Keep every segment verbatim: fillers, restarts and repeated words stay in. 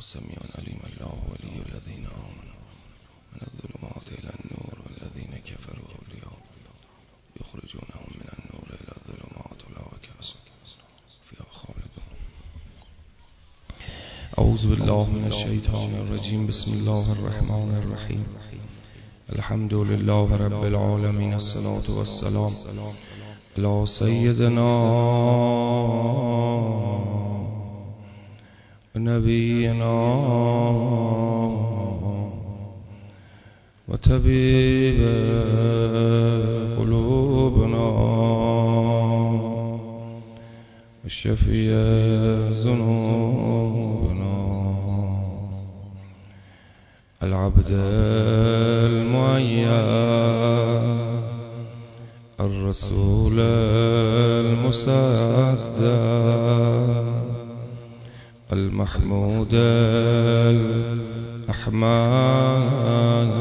سميع عليم الله ولي الذين آمنوا من الظلمات إلى النور والذين كفروا أولياء يخرجونهم من النور إلى الظلمات أولئك فيها خالدون. أعوذ بالله من الشيطان الرجيم. بسم الله الرحمن الرحيم. الحمد لله رب العالمين. الصلاة والسلام على سيدنا نبينا وطبيب قلوبنا وشفيع ذنوبنا العبد المعين الرسول المصدق المحمود الأحمد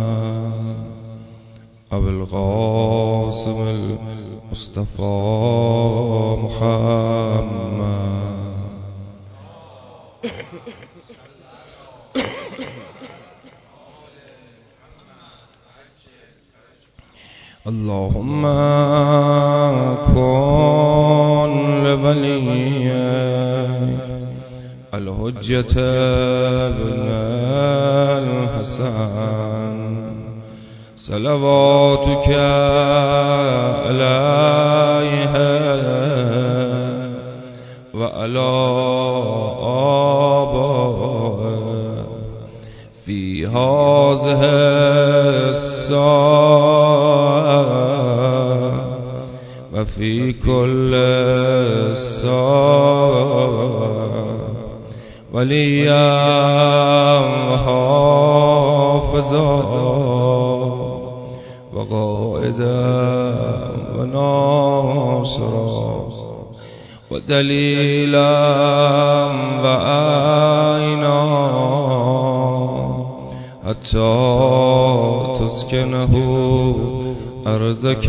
أبو القاسم المصطفى محمد. اللهم كن لوليك الحجة ابن الحسن صلواتك عليه وعلى آبائه في هذه الساعة وفي كل ساعة وليا وحافظا وقائدا وناصرا ودليلا وعينا حتى تسكنه أرضك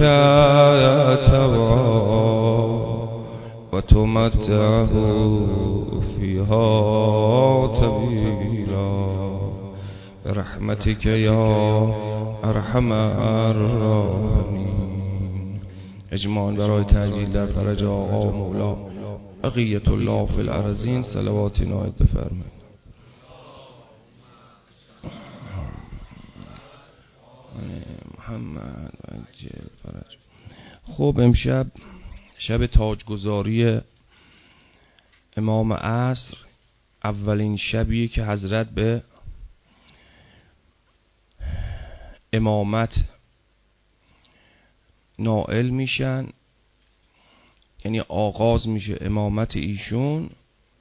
تبعا وتمتعه فيها طويلا برحمتك يا ارحم الراحمین. اجماعاً برای تعجیل در فرج آقا و مولا بقیت الله فی الارضین صلواتی نایت بفرمایید. محمد عجل فرج. خب امشب شب تاجگذاری امام عصر، اولین شبیه که حضرت به امامت نائل میشن، یعنی آغاز میشه امامت ایشون،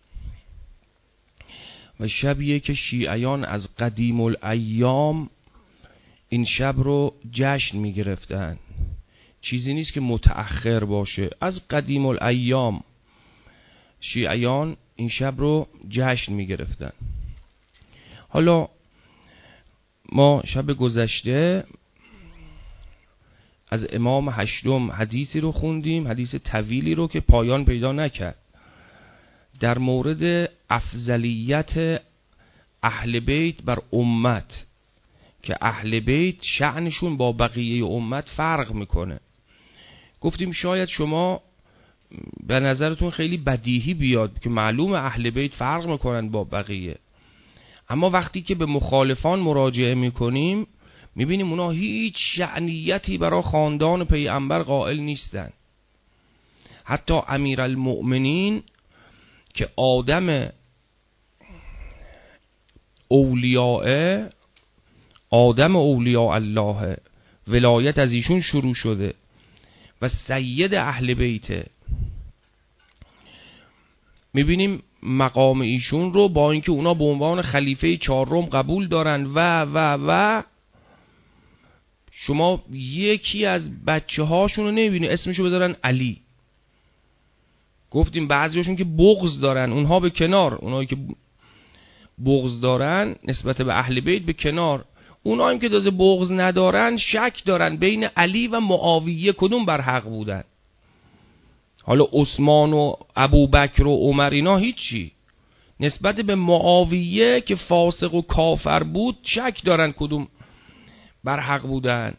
و شبیه که شیعیان از قدیم الایام این شب رو جشن میگرفتن. چیزی نیست که متأخر باشه، از قدیم الایام شیعیان این شب رو جشن میگرفتن. حالا ما شب گذشته از امام هشتم حدیثی رو خوندیم، حدیث طویلی رو که پایان پیدا نکرد، در مورد افضلیت اهل بیت بر امت، که اهل بیت شأنشون با بقیه امت فرق میکنه. گفتیم شاید شما به نظرتون خیلی بدیهی بیاد که معلوم اهل بیت فرق میکنن با بقیه، اما وقتی که به مخالفان مراجعه میکنیم میبینیم اونا هیچ شأنیتی برای خاندان پیغمبر قائل نیستن. حتی امیرالمؤمنین که آدم اولیاء آدم اولیاء الله، ولایت از ایشون شروع شده و سید اهل بیته، میبینیم مقام ایشون رو با اینکه اونا به عنوان خلیفه چهارم قبول دارن و و و شما یکی از بچه هاشون رو نمیبینی اسمشو بذارن علی. گفتیم بعضیشون که بغض دارن، اونها به کنار، اونایی که بغض دارن نسبت به اهل بیت به کنار، اونایی که تازه بغض ندارن شک دارن بین علی و معاویه کدوم بر حق بودن. حالا عثمان و ابوبکر و عمر اینا هیچی، نسبت به معاویه که فاسق و کافر بود شک دارن کدوم بر حق بودن.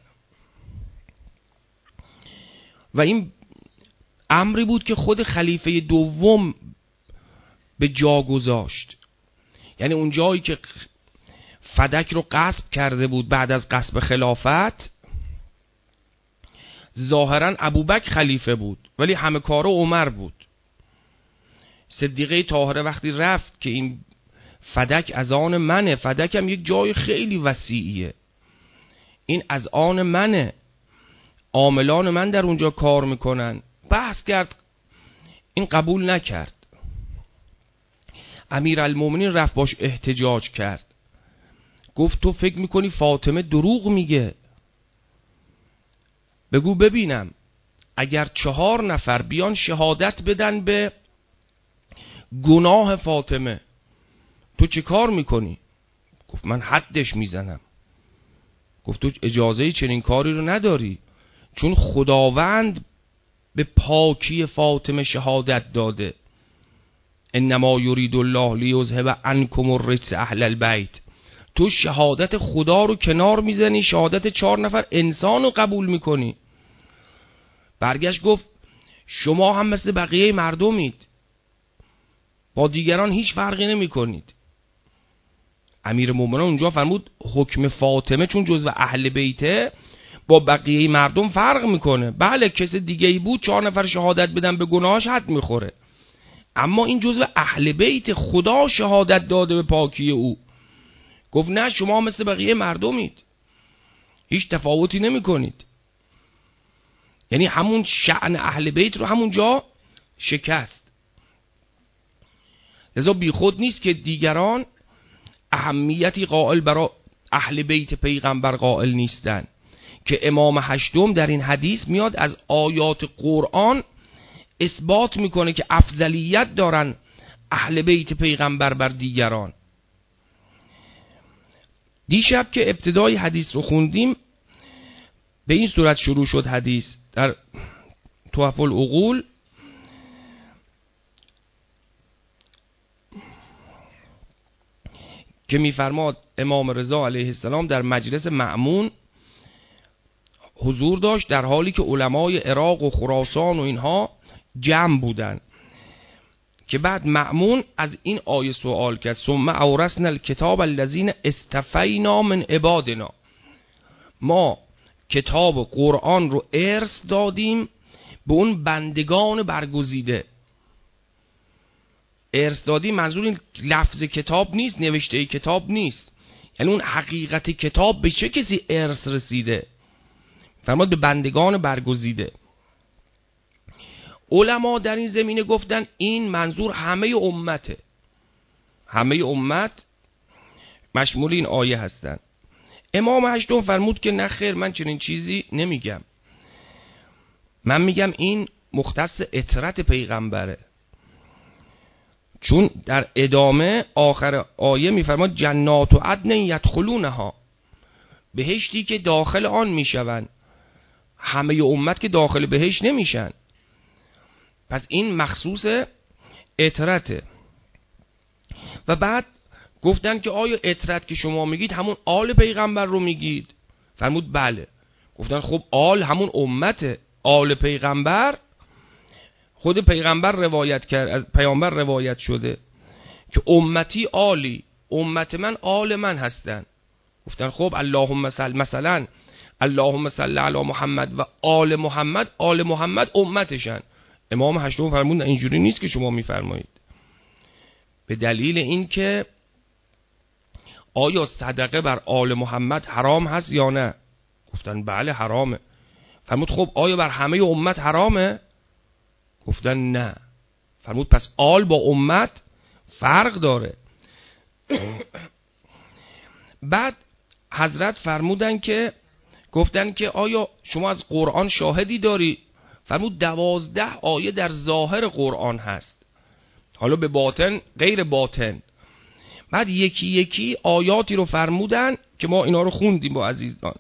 و این امری بود که خود خلیفه دوم به جا گذاشت. یعنی اون جایی که فدک رو غصب کرده بود بعد از غصب خلافت، ظاهرا ابوبکر خلیفه بود ولی همه کاره عمر بود. صدیقه طاهره وقتی رفت که این فدک از آن منه، فدک هم یک جای خیلی وسیعیه، این از آن منه، عاملان من در اونجا کار میکنن، بحث کرد، این قبول نکرد. امیرالمومنین رفت باش احتجاج کرد، گفت تو فکر میکنی فاطمه دروغ میگه؟ بگو ببینم اگر چهار نفر بیان شهادت بدن به گناه فاطمه تو چه کار میکنی؟ گفت من حدش میزنم. گفت تو اجازه چنین کاری رو نداری، چون خداوند به پاکی فاطمه شهادت داده، انما یرید الله لیذهب عنکم الرجس اهل البیت. تو شهادت خدا رو کنار میزنی، شهادت چهار نفر انسان رو قبول میکنی. برگشت گفت شما هم مثل بقیه مردمید، با دیگران هیچ فرقی نمی کنید. امیر مومنان اونجا فرمود حکم فاطمه چون جزو اهل بیته با بقیه مردم فرق میکنه. بله کس دیگه ای بود چهار نفر شهادت بدن به گناهش حد میخوره، اما این جزو اهل بیت، خدا شهادت داده به پاکی او. گفت نه شما مثل بقیه مردمید، هیچ تفاوتی نمی کنید. یعنی همون شأن اهل بیت رو همونجا شکست. لذا بی خود نیست که دیگران اهمیتی قائل برای اهل بیت پیغمبر قائل نیستن، که امام هشتم در این حدیث میاد از آیات قرآن اثبات میکنه که افضلیت دارن اهل بیت پیغمبر بر دیگران. دیشب که ابتدای حدیث رو خوندیم به این صورت شروع شد حدیث در تحف العقول، که میفرماد امام رضا علیه السلام در مجلس مأمون حضور داشت در حالی که علمای عراق و خراسان و اینها جمع بودن، که بعد مأمون از این آیه سوال کرد ثم اورثنا الکتاب الذین اصطفینا من عبادنا. ما کتاب قرآن رو ارث دادیم به اون بندگان برگزیده. ارث دادیم منظور این لفظ کتاب نیست، نوشته کتاب نیست، یعنی اون حقیقت کتاب به چه کسی ارث رسیده؟ فرمود به بندگان برگزیده. علما در این زمینه گفتن این منظور همه امته، همه امت مشمول این آیه هستند. امام هشتم فرمود که نه خیر، من چنین چیزی نمیگم، من میگم این مختص اطرت پیغمبره، چون در ادامه آخر آیه میفرماد جنات و عدن یدخلونها، بهشتی که داخل آن میشوند، همه امت که داخل بهشت نمیشن، پس این مخصوص اطرته. و بعد گفتن که آیا اطرت که شما میگید همون آل پیغمبر رو میگید؟ فرمود بله. گفتن خب آل همون امته، آل پیغمبر خود پیغمبر روایت کرد، از پیامبر روایت شده که امتی آلی، امت من آل من هستن. گفتن خب اللهم صل، مثلا اللهم صل علی محمد و آل محمد، آل محمد امتشن. امام هشتم فرمود اینجوری نیست که شما میفرمایید، به دلیل این که آیا صدقه بر آل محمد حرام هست یا نه؟ گفتن بله حرامه. فرمود خب آیا بر همه امت حرامه؟ گفتن نه. فرمود پس آل با امت فرق داره. بعد حضرت فرمودن که گفتن که آیا شما از قرآن شاهدی داری؟ فرمود دوازده آیه در ظاهر قرآن هست، حالا به باطن غیر باطن. بعد یکی یکی آیاتی رو فرمودن که ما اینا رو خوندیم با عزیزان،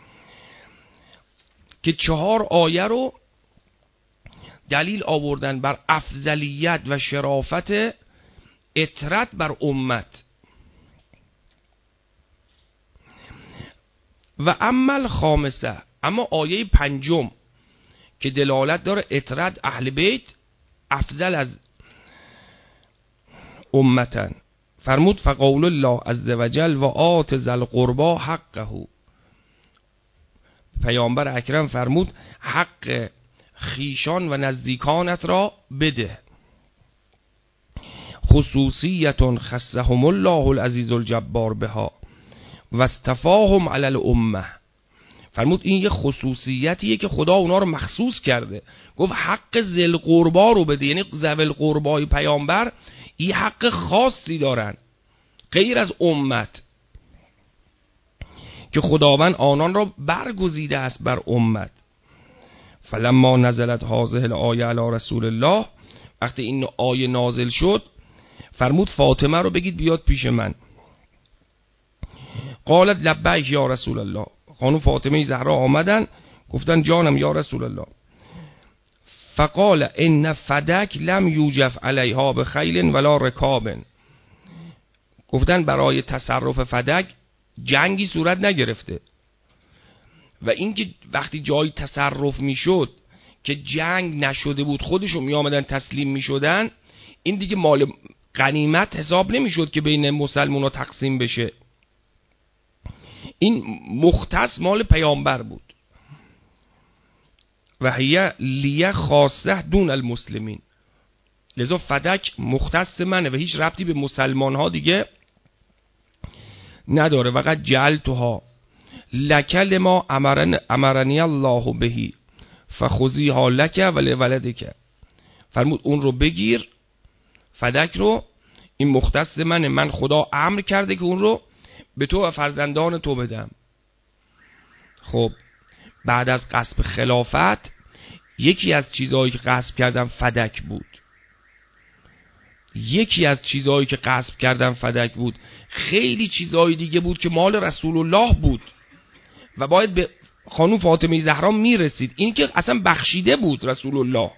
که چهار آیه رو دلیل آوردن بر افضلیت و شرافت اطرت بر امت. و عمل خامسه، اما آیه پنجم که دلالت داره اطرت اهل بیت افضل از امتن، فرمود فقول الله عز وجل و آت ذی القربی حقه. پیامبر اکرم فرمود حق خیشان و نزدیکانت را بده. خصوصیت خصهم الله العزیز الجبار بها و استفاهم علی الامه. فرمود این یه خصوصیتیه که خدا اونا رو مخصوص کرده. گفت حق ذی القربی رو بده، یعنی ذوی القربای پیامبر این حق خاصی دارن غیر از امت که خداوند آنان را برگزیده است بر امت. فلما نزلت هذه الآیه علی رسول الله، وقتی این آیه نازل شد فرمود فاطمه رو بگید بیاد پیش من. قالت لبیک یا رسول الله. خانم فاطمه زهرا آمدن گفتن جانم یا رسول الله. فقال ان فدک لم یوجف علیها بخیل ولا رکاب. گفتن برای تصرف فدک جنگی صورت نگرفته و اینکه وقتی جای تصرف میشد که جنگ نشده بود خودشون می آمدن تسلیم می شدن، این دیگه مال غنیمت حساب نمی شد که بین مسلمان ها تقسیم بشه. این مختص مال پیامبر بود. و هی لیه خاصه دون المسلمین، لذا فدک مختص منه و هیچ ربطی به مسلمان ها دیگه نداره. وقت جعلتها لک لما امرن امرنی الله بهی فخذیها لک ولولدک. فرمود اون رو بگیر، فدک رو، این مختص منه، من خدا امر کرده که اون رو به تو و فرزندان تو بدم. خب بعد از غصب خلافت یکی از چیزهایی که غصب کردن فدک بود. یکی از چیزهایی که غصب کردن فدک بود. خیلی چیزهای دیگه بود که مال رسول الله بود و باید به خانم فاطمه زهرا میرسید. این که اصلا بخشیده بود رسول الله.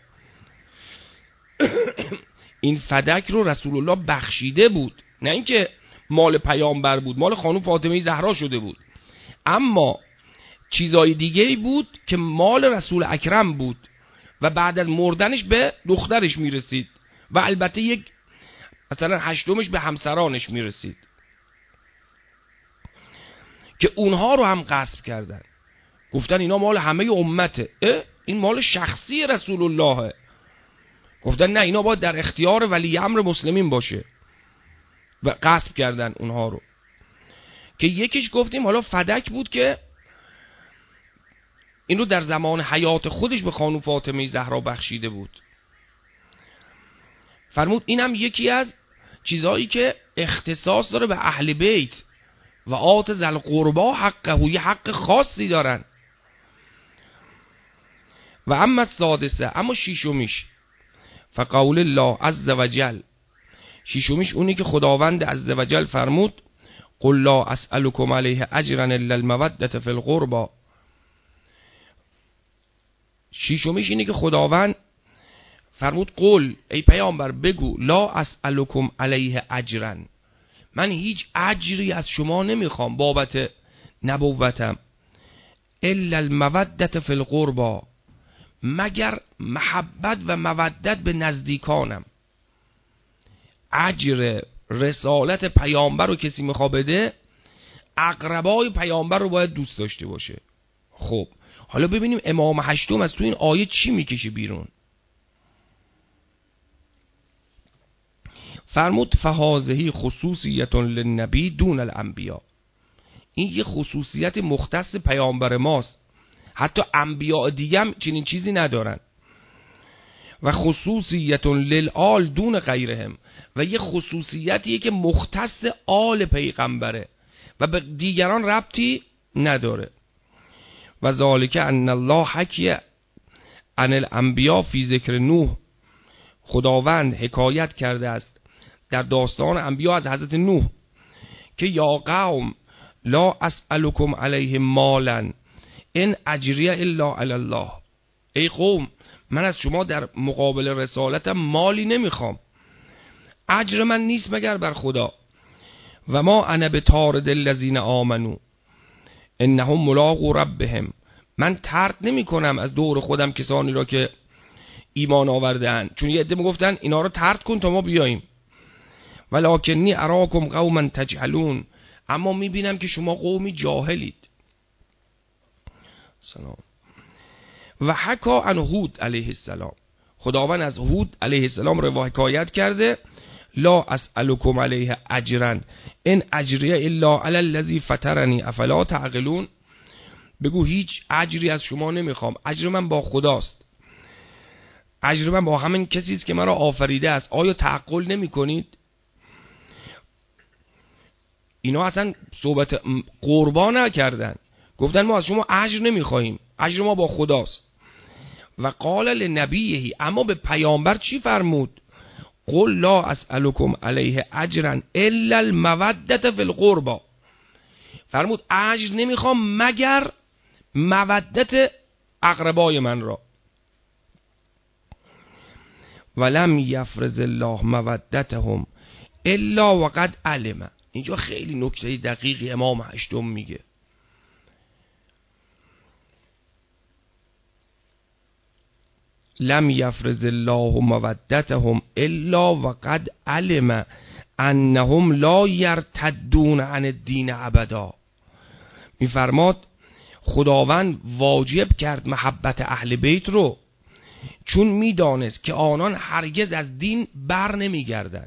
این فدک رو رسول الله بخشیده بود، نه اینکه مال پیامبر بود، مال خانم فاطمه زهرا شده بود. اما چیزای دیگه بود که مال رسول اکرم بود و بعد از مردنش به دخترش میرسید و البته یک مثلا هشتمش به همسرانش میرسید که اونها رو هم غصب کردن. گفتن اینا مال همه امته. این مال شخصی رسول اللهه. گفتن نه اینا باید در اختیار ولی امر مسلمین باشه و غصب کردن اونها رو. که یکیش گفتیم حالا فدک بود که این رو در زمان حیات خودش به خانم فاطمه زهرا بخشیده بود. فرمود اینم یکی از چیزهایی که اختصاص داره به اهل بیت و آت ذی القربی حقه، یه حق خاصی دارن. و اما السادسه، اما شیشمیش، فقول الله عز وجل، شیشمیش اونی که خداوند عز وجل فرمود قل لا اسألكم علیه اجرا الا المودة فی القربى. شیشمیش اینی که خداوند فرمود قل ای پیامبر بگو لا اسألكم علیه اجرا، من هیچ اجری از شما نمیخوام بابت نبوتم، الا المودة فی القربى، مگر محبت و مودت به نزدیکانم. اجر رسالت پیامبر رو کسی میخواد بده، اقربای پیامبر رو باید دوست داشته باشه. خب حالا ببینیم امام هشتم از تو این آیه چی میکشه بیرون. فرمود فهذه خصوصیت للنبی دون الانبیاء، این یه خصوصیت مختص پیامبر ماست، حتی انبیاء دیگه هم چنین چیزی ندارن. و خصوصیت للآل دون غیرهم، و یه خصوصیتیه که مختص آل پیغمبره و به دیگران ربطی نداره. و ذالک ان الله حکی عن الانبیاء فی ذکر نوح، خداوند حکایت کرده است در داستان انبیا از حضرت نوح که یا قوم لا اسألكم علیه مالا ان اجری الا علی الله، ای قوم من از شما در مقابل رسالتم مالی نمیخوام، اجر من نیست مگر بر خدا. و ما انا بطارد الذین آمنو انهم ملاقو ربهم، من طرد نمی کنم از دور خودم کسانی را که ایمان آورده‌اند، چون یه عده میگفتن اینا رو طرد کن تا ما بیاییم. ولکنی اراکم قوما تجهلون، اما میبینم که شما قومی جاهلید. سلام. و حکا عن هود علیه السلام، خداوند از هود علیه السلام رو حکایت کرده، لا اسألکم علیه اجرا ان اجری الا علی الذی فطرنی افلا تعقلون، بگو هیچ اجری از شما نمیخوام، اجر من با خداست، اجر من با همین کسی است که مرا آفریده است، آیا تعقل نمی کنید؟ اینا اصلا صحبت قربان نکردن، گفتن ما از شما اجر نمیخواهیم، اجر ما با خداست. و قال لنبیه، اما به پیامبر چی فرمود؟ قل لا اسألکم علیه اجرا الا المودة فی القربى، فرمود اجر نمیخوام مگر مودت اقربای من را. ولم یفرض الله مودتهم الا وقد علم، اینجا خیلی نکته دقیقی امام هشتم میگه. لم یفرض الله مودتهم الا وقد علم انهم لا یرتدون عن الدین ابدا، میفرماد خداوند واجب کرد محبت اهل بیت رو چون میدانست که آنان هرگز از دین بر نمیگردند.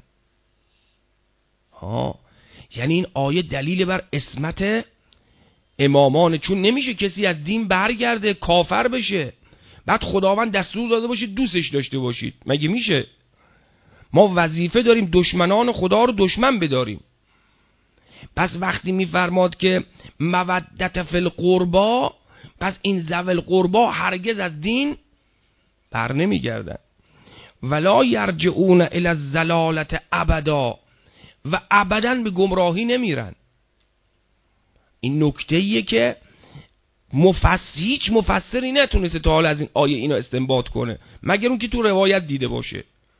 ها، یعنی این آیه دلیل بر عصمت امامان، چون نمیشه کسی از دین برگرده کافر بشه بعد خداوند دستور داده باشه دوستش داشته باشید، مگه میشه؟ ما وظیفه داریم دشمنان خدا رو دشمن بداریم. پس وقتی میفرماد که مودت فی القربا، پس این ذوی القربا هرگز از دین بر نمیگردن. ولا یرجعون الی الضلالة ابدا، و ابدا به گمراهی نمیرن. این نکته ایه که مفسر هیچ مفسری نتونسته تا حال از این آیه اینو استنباط کنه مگر اون که تو روایت دیده باشه.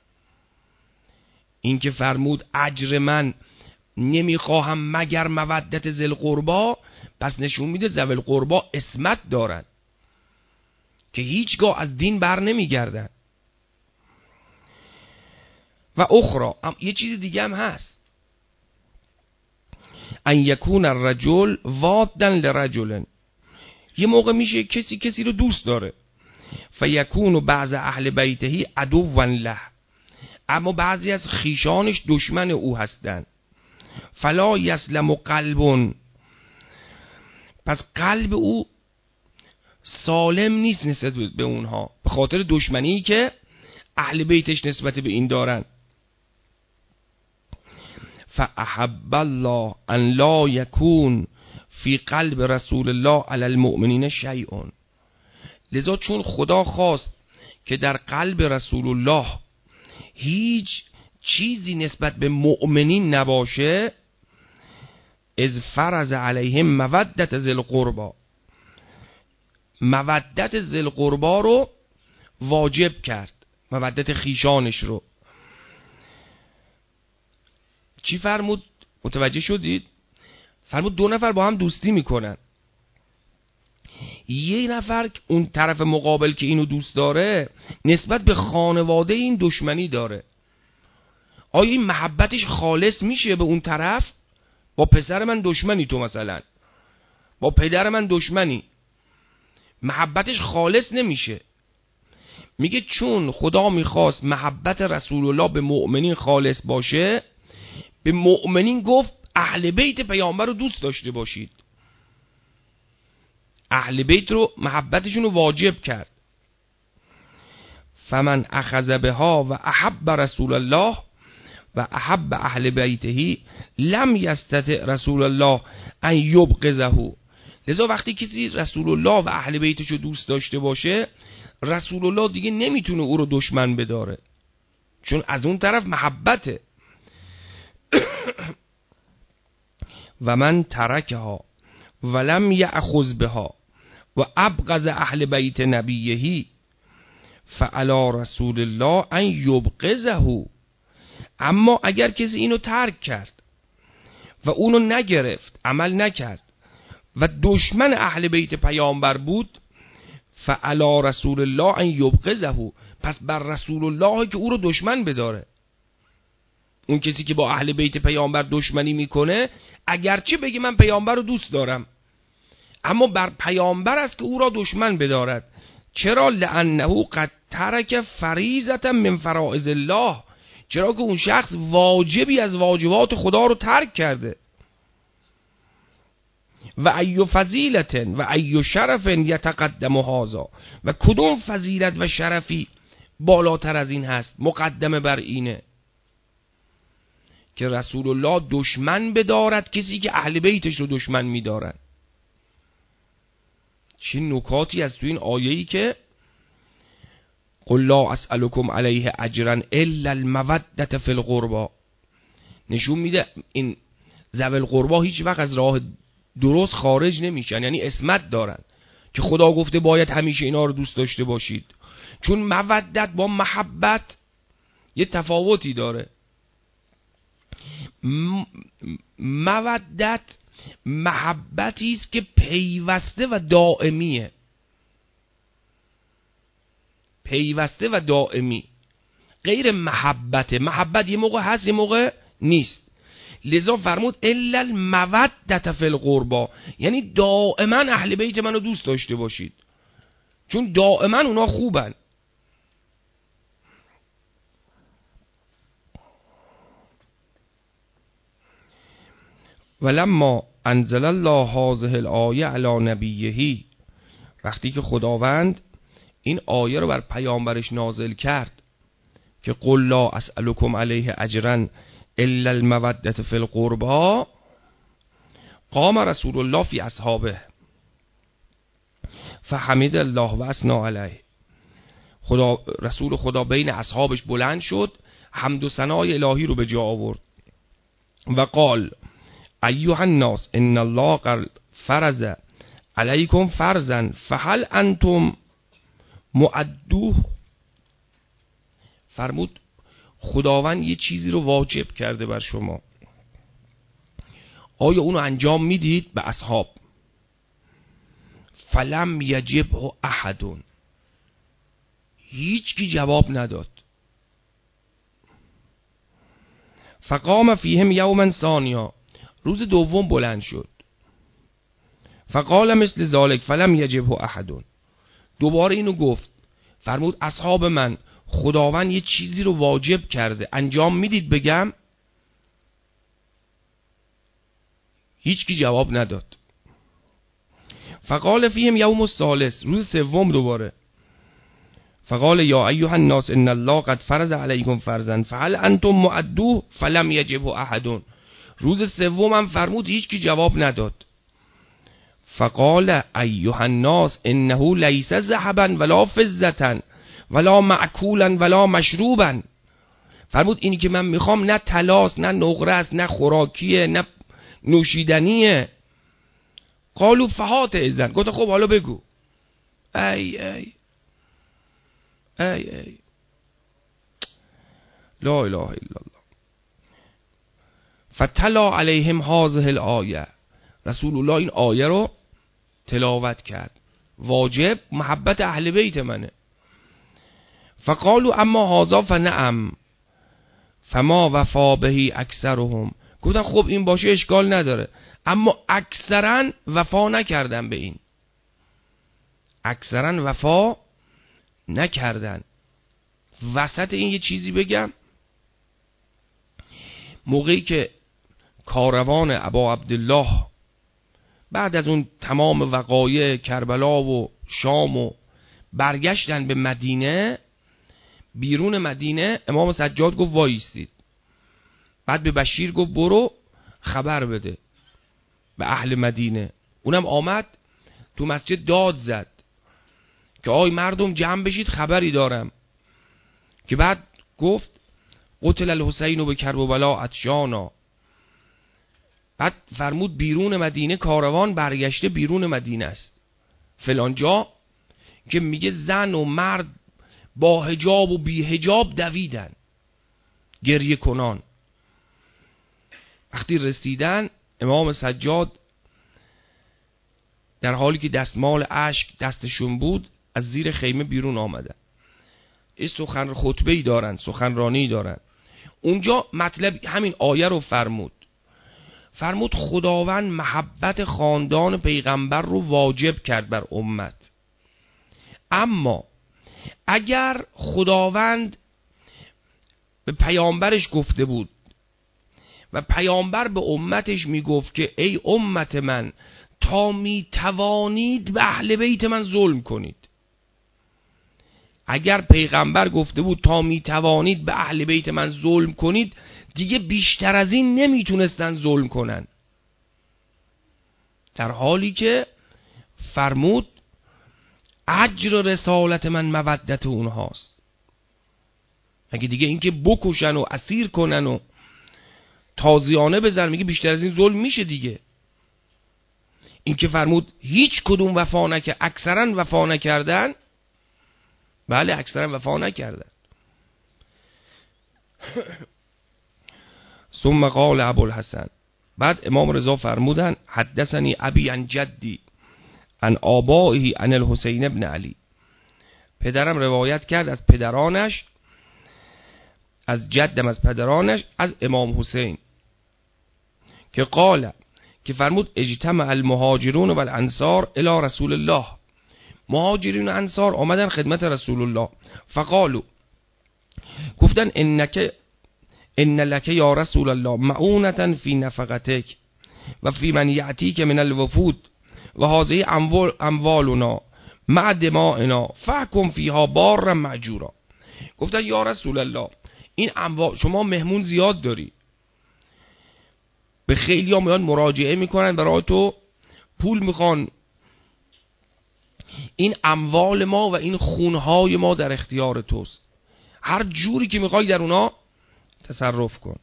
این که فرمود اجر من نمیخواهم مگر مودت ذی القربا، پس نشون میده ذوی القربا عصمت دارن که هیچگاه از دین بر نمیگردن. و اخرى، یه چیز دیگه هم هست، ان یکون الرجل وادا لرجل، یه موقع میشه کسی کسی رو دوست داره، فیکون بعض اهل بیته عدوا له، اما بعضی از خیشانش دشمن او هستند. فلا یسلم قلب، پس قلب او سالم نیست نسبت به اونها به خاطر دشمنی که اهل بیتش نسبت به این دارن. فاحب الله ان لا یکون فی قلب رسول الله علی المؤمنین شیء، لذا چون خدا خواست که در قلب رسول الله هیچ چیزی نسبت به مؤمنین نباشه، از فرض علیهم مودت ذی القربا، مودت ذی القربا رو واجب کرد، مودت خیشانش رو. چی فرمود؟ متوجه شدید؟ فرمود دو نفر با هم دوستی میکنن، یه نفر اون طرف مقابل که اینو دوست داره نسبت به خانواده این دشمنی داره، آیا این محبتش خالص میشه به اون طرف؟ با پسر من دشمنی تو، مثلا با پدر من دشمنی، محبتش خالص نمیشه. میگه چون خدا میخواست محبت رسول الله به مؤمنین خالص باشه، به مؤمنین گفت اهل بیت پیامبر رو دوست داشته باشید، اهل بیت رو محبتشون رو واجب کرد. فمن اخذ بها و احب رسول الله و احب اهل بیته لم یستطع رسول الله ان یبغضه، لذا وقتی کسی رسول الله و اهل بیتش رو دوست داشته باشه، رسول الله دیگه نمیتونه او رو دشمن بداره، چون از اون طرف محبته. و من ترکها ولم یأخذ بها و ابغض اهل بیت نبیه فعلی رسول الله ان یبغضه، اما اگر کسی اینو ترک کرد و اونو نگرفت، عمل نکرد و دشمن اهل بیت پیامبر بود، فعلی رسول الله ان یبغضه، پس بر رسول الله که او رو دشمن بداره. اون کسی که با اهل بیت پیامبر دشمنی میکنه، اگرچه بگه من پیامبر رو دوست دارم، اما بر پیامبر است که او را دشمن بدارد. چرا؟ لانه قد ترک فریضه من فرائض الله، چرا که اون شخص واجبی از واجبات خدا رو ترک کرده. و ای فضیلت و ای شرف یتقدم هذا، و کدوم فضیلت و شرفی بالاتر از این هست، مقدمه بر اینه که رسول الله دشمن بدارد کسی که اهل بیتش رو دشمن می‌دارد. چه نکاتی از تو این آیه‌ای که قل لا اسألكم علیه اجرا الا المودة فی القربى، نشون میده این ذوی القربى هیچ وقت از راه درست خارج نمیشن، یعنی عصمت دارن که خدا گفته باید همیشه اینا رو دوست داشته باشید. چون مودت با محبت یه تفاوتی داره. مودت محبتی است که پیوسته و دائمیه، پیوسته و دائمی، غیر محبت. محبت یه موقع هست یه موقع نیست. لذا فرمود الا المودة فی القربى، یعنی دائما اهل بیت منو دوست داشته باشید، چون دائما اونا خوبن. ولما انزل الله هذه الآیه علی نبیه، وقتی که خداوند این آیه رو بر پیامبرش نازل کرد که قل لا اسألكم علیه اجرا الا المودة فی القربى، قام رسول الله فی اصحابه فحمد الله و اثنى علیه. خدا رسول خدا بین اصحابش بلند شد، حمد و ثنای الهی رو به جا آورد و قال ایها الناس ان الله قد فرض علیکم فرضا فهل انتم مؤدوه. فرمود خداوند یه چیزی رو واجب کرده بر شما، آیا اونو انجام میدید؟ به اصحاب. فلم یجبه احد، هیچ کی جواب نداد. فقام فیهم یوما ثانیا، روز دوم بلند شد. فقال مثل ذالک فلم یجبه احد، دوباره اینو گفت. فرمود اصحاب من، خداوند یه چیزی رو واجب کرده، انجام میدید بگم؟ هیچ کی جواب نداد. فقال فیهم یوم الثالث، روز سوم دوباره. فقال یا ایها الناس ان الله قد فرض علیکم فرضا فهل انتم مؤدوه فلم یجبه احد. روز سوم هم فرمود، هیچ کی جواب نداد. فقال ایها الناس انه لیس ذهبا ولا فضة ولا معکولا ولا مشروبا. فرمود اینی که من میخوام نه طلاست، نه نقره است، نه خوراکیه، نه نوشیدنیه. قالوا فهات اذن، گفت خب حالا بگو. ای ای ای ای لا اله الا الله. فتلا علیهم هذه الآیه، رسول الله این آیه رو تلاوت کرد. واجب محبت اهل بیت منه. فقالوا اما هذا فنعم فما وفا به اکثرهم. گفتن خب این باشه اشکال نداره، اما اکثرا وفا نکردن به این، اکثرا وفا نکردن. وسط این یه چیزی بگم، موقعی که کاروان ابا عبدالله بعد از اون تمام وقایع کربلا و شام و برگشتن به مدینه، بیرون مدینه امام سجاد گفت وایستید. بعد به بشیر گفت برو خبر بده به اهل مدینه. اونم آمد تو مسجد داد زد که آی مردم جمع بشید خبری دارم. که بعد گفت قتل الحسین به کربلا عطشانا. بعد فرمود بیرون مدینه کاروان برگشته بیرون مدینه است فلان جا، که میگه زن و مرد با حجاب و بی حجاب دویدن گریه کنان. وقتی رسیدن امام سجاد در حالی که دستمال اشک دستشون بود از زیر خیمه بیرون آمدن. این سخن خطبه‌ای دارن، سخنرانی دارن. اونجا مطلب همین آیه رو فرمود. فرمود خداوند محبت خاندان پیغمبر رو واجب کرد بر امت. اما اگر خداوند به پیامبرش گفته بود و پیامبر به امتش میگفت که ای امت من تا می توانید به اهل بیت من ظلم کنید، اگر پیغمبر گفته بود تا می توانید به اهل بیت من ظلم کنید، دیگه بیشتر از این نمیتونستن ظلم کنن. در حالی که فرمود اجر رسالت من مودت اونهاست. اگه دیگه اینکه بکشن و اسیر کنن و تازیانه بزن، میگه بیشتر از این ظلم میشه دیگه. این که فرمود هیچ کدوم وفا نکرد، اکثرا وفا نکردن. بله اکثرا وفا نکردن. ثم قال ابوالحسن، بعد امام رضا فرمودن حدثنی ابی عن جدی عن آبائه عن الحسین ابن علی، پدرم روایت کرد از پدرانش، از جدم از پدرانش، از امام حسین که قال، که فرمود اجتمع المهاجرون و الانصار الی رسول الله، مهاجرین و انصار آمدن خدمت رسول الله. فقالوا، گفتن انک ان لک یا رسول الله معونة فی نفقتک و فی من یأتیک من الوفود و هذه اموال اموالنا مع دمائنا فحکم فیها بارا مأجورا. گفتن یا رسول الله این اموال، شما مهمون زیاد داری، به خیلی ها میان مراجعه میکنن برای تو، پول میخوان، این اموال ما و این خونهای ما در اختیار توست، هر جوری که میخوای در اونا تصرف کن.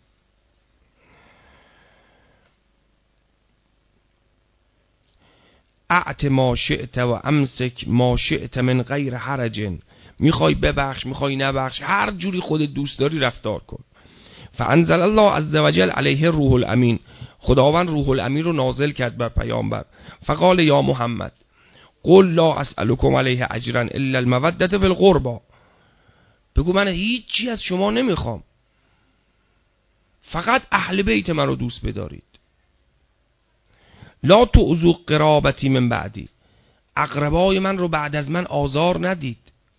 اعت ما شئت و امسک ما شئت من غیر حرج، میخوای ببخش، میخوای نبخش، هر جوری خودت دوست داری رفتار کن. فانزل الله عز وجل علیه روح الامین، خداوند روح الامین رو نازل کرد بر پیامبر. فقال یا محمد قل لا اسألكم علیه اجرا الا المودة فی القربى، بگو من هیچی از شما نمیخوام، فقط اهل بیت من رو دوست بدارید. لا تعذوا قرابتی من بعدی، اقربای من رو بعد از من آزار ندید.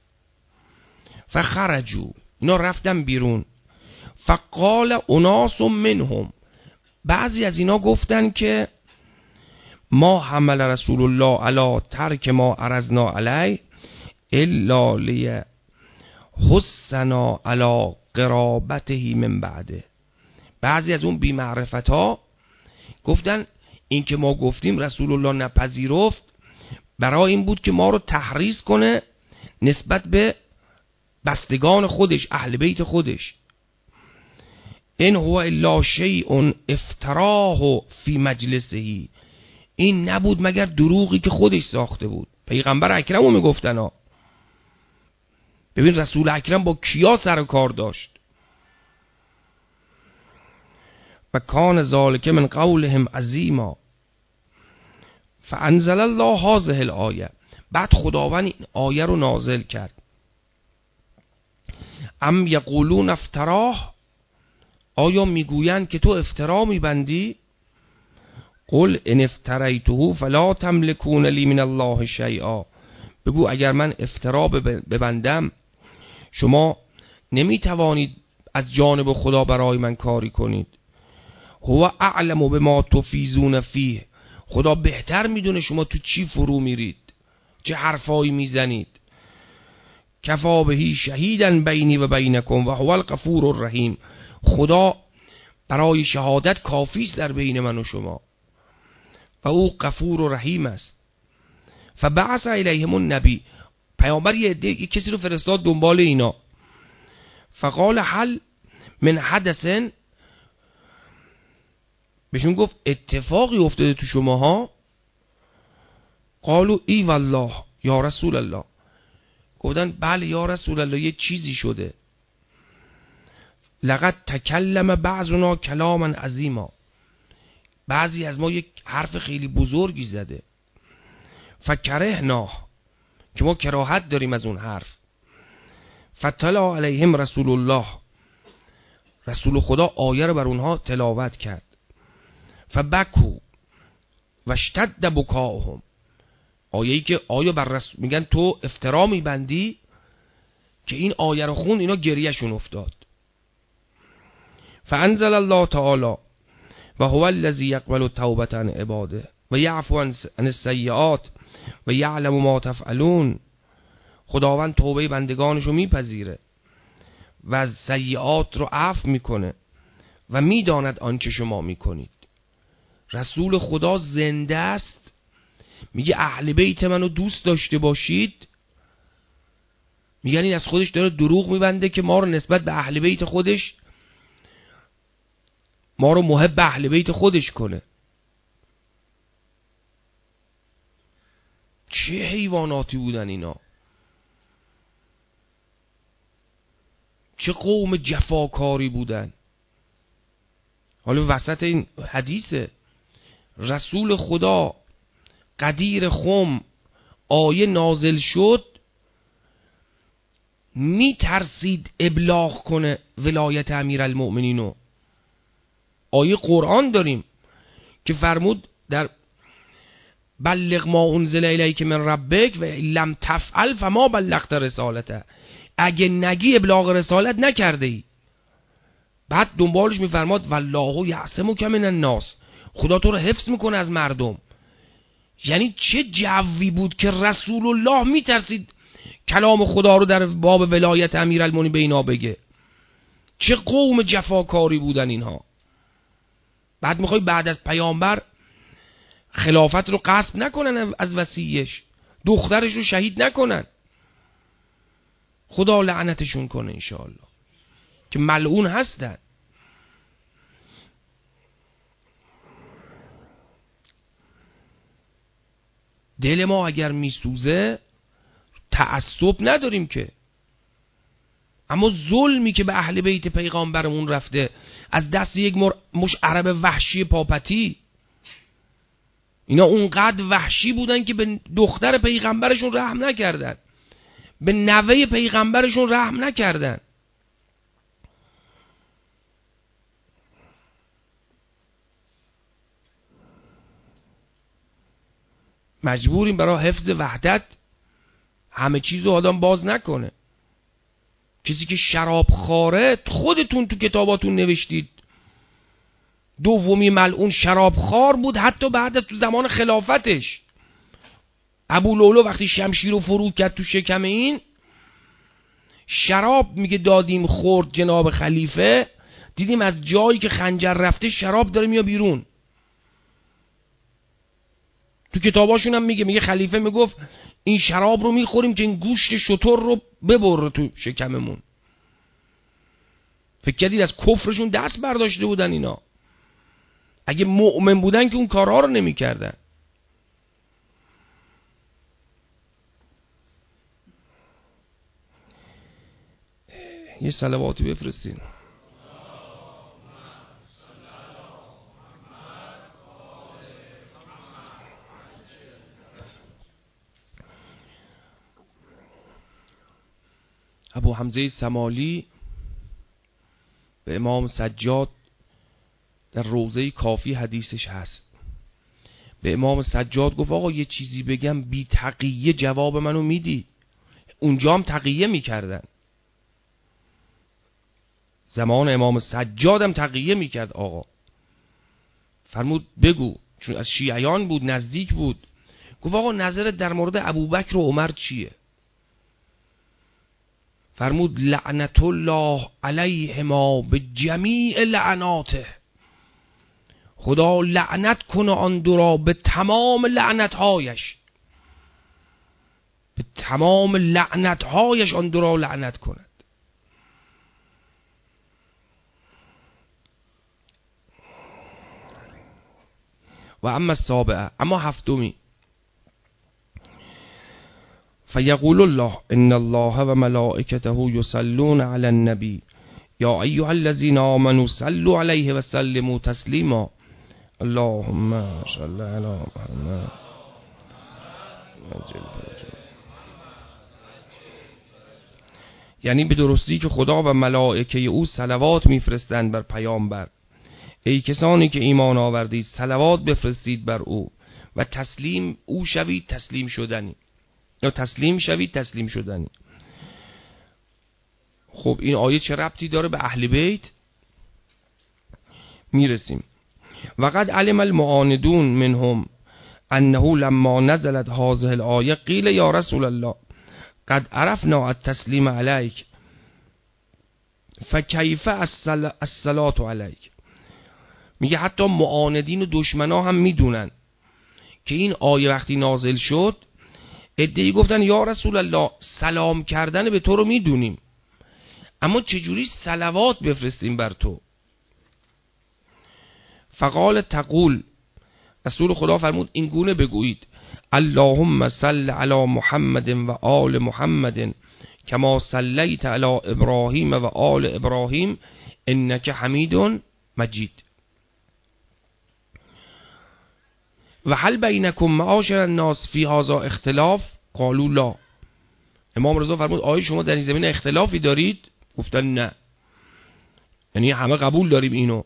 فخرجوا، اینا رفتن بیرون. فقال اناس منهم، بعضی از اینا گفتن که ما حمل رسول الله علی ترک ما عرضنا علی الا لیحثنا علی قرابته من بعده. بعضی از اون بی معرفت ها گفتن این که ما گفتیم رسول الله نپذیرفت، برای این بود که ما رو تحریض کنه نسبت به بستگان خودش، اهل بیت خودش. این هو الا شیء افتراه فی مجلسه، این نبود مگر دروغی که خودش ساخته بود. پیغمبر اکرم رو میگفتن ها. ببین رسول اکرم با کیا سر کار داشت. و کان ذالک من قولهم عظیما فانزل الله هذه الآیه، بعد خداوند این آیه رو نازل کرد. ام یقولون افتراه، آیا میگویند که تو افترا میبندی؟ قل ان افتریته فلا تملکون لی من الله شیئا، بگو اگر من افترا ببندم شما نمیتوانید از جانب خدا برای من کاری کنید. هو اعلم بما تفیضون فیه، خدا بهتر میدونه شما تو چی فرو میرید، چه حرفایی میزنید. کفا بهی شهیدن بینی و بینکم و هو الغفور الرحیم، خدا برای شهادت کافی است در بین من و شما و او غفور و رحیم است. فبعث الیهم النبی، پیامبر یه عده کسی رو فرستاد دنبال اینا. فقال هل من حدث، بهشون گفت اتفاقی افتاده تو شماها؟ قالوا ای والله یا رسول الله، گفتن بله یا رسول الله یه چیزی شده. لقد تکلم بعضنا کلاما عظیما، بعضی از ما یک حرف خیلی بزرگی زده. فکرهنا، که ما کراهت داریم از اون حرف. فتلا علیهم رسول الله، رسول خدا آیه رو بر اونها تلاوت کرد. فبکو و اشتد بکاهم، آیه‌ای که آیا بر رسول میگن تو افترا میبندی که این آیه رو خون، اینا گریهشون افتاد. فانزل الله تعالی و هو الذی یقبل التوبة عن عباده و یعفو عن السیئات و یعلم ما تفعلون. خداوند توبه بندگانشو میپذیره و از سیئات رو عفو میکنه و میداند آنچه شما میکنید. رسول خدا زنده است، میگه اهل بیت منو دوست داشته باشید. میگن این از خودش داره دروغ میبنده که ما رو نسبت به اهل بیت خودش، ما رو محب اهل بیت خودش کنه. چه حیواناتی بودن اینا، چه قوم جفاکاری بودن. حالا وسط این حدیثه رسول خدا قدیر خم آیه نازل شد، می ترسید ابلاغ کنه ولایت امیرالمؤمنینو. آیه قرآن داریم که فرمود در بلغ ما انزل الیک من ربک و لم تفعل فما بلغت رسالته، اگه نگی ابلاغ رسالت نکرده ای. بعد دنبالش میفرماد والله یعصمک من الناس، خدا تو رو حفظ میکنه از مردم. یعنی چه جوی بود که رسول الله میترسید کلام خدا رو در باب ولایت امیرالمومنین به اینا بگه. چه قوم جفاکاری بودن اینها. بعد میخوای بعد از پیامبر خلافت رو غصب نکنن از وصیش، دخترش رو شهید نکنن. خدا لعنتشون کنه انشاءالله که ملعون هستن. دل ما اگر میسوزه تعصب نداریم که، اما ظلمی که به اهل بیت پیغامبرمون رفته از دست یک مش عرب وحشی پاپتی، اینا اونقدر وحشی بودن که به دختر پیغمبرشون رحم نکردن، به نوه پیغمبرشون رحم نکردن. مجبوریم برای حفظ وحدت همه چیزو آدم باز نکنه. کسی که شراب خاره، خودتون تو کتاباتون نوشتید دومی ملعون شراب خار بود، حتی بعد تو زمان خلافتش. ابو لولو وقتی شمشیر رو فرو کرد تو شکم این، شراب میگه دادیم خورد جناب خلیفه، دیدیم از جایی که خنجر رفته شراب داره میاد بیرون. تو کتاباشون هم میگه میگه خلیفه میگفت این شراب رو میخوریم که این گوشت شتر رو ببره تو شکممون. فکر کردید از کفرشون دست برداشته بودن اینا؟ اگه مؤمن بودن که اون کارها رو نمیکردن. یه صلواتی بفرستین. ابو حمزه سمالی به امام سجاد در روضه کافی حدیثش هست، به امام سجاد گفت آقا یه چیزی بگم بی تقیه جواب منو میدی؟ اونجا هم تقیه میکردن، زمان امام سجاد هم تقیه میکرد آقا. فرمود بگو، چون از شیعیان بود نزدیک بود. گفت آقا نظرت در مورد ابوبکر و عمر چیه؟ فرمود لعنت الله علیهما به جمیع لعناته، خدا لعنت کنه آن دو را به تمام لعنتهایش، به تمام لعنتهایش آن دو را لعنت کند. و اما السابعه، اما هفتمی، فیقول الله ان الله و ملائکته یصلون علی النبی یا ایها الذین آمنوا صلوا علیه و سلموا تسلیما. اللهم صل علی محمد. یعنی به درستی که خدا و ملائکه او صلوات میفرستند بر پیامبر، ای کسانی که ایمان آوردید صلوات بفرستید بر او و تسلیم او شوید تسلیم شدنی، یا تسلیم شوید تسلیم شدنی. خب این آیه چه ربطی داره به اهل بیت؟ میرسیم. وقد علم المعاندون منهم انه لما نزلت هذه الآیه قیل یا رسول الله قد عرفنا التسلیم علیک فکیف الصلاة علیک. میگه حتی معاندین و دشمنا هم میدونن که این آیه وقتی نازل شد عده‌ای گفتن یا رسول الله سلام کردن به تو رو میدونیم، اما چجوری صلوات بفرستیم بر تو؟ فقال تقول، رسول خدا فرمود این گونه بگویید اللهم صل علی محمد و آل محمد کما صلیت علی ابراهیم و آل ابراهیم انک حمید مجید. و هل بینکم معاشر الناس فی هذا اختلاف؟ قالوا لا. امام رضا فرمود آیا شما در این زمینه اختلافی دارید؟ گفتن نه. یعنی همه قبول داریم اینو.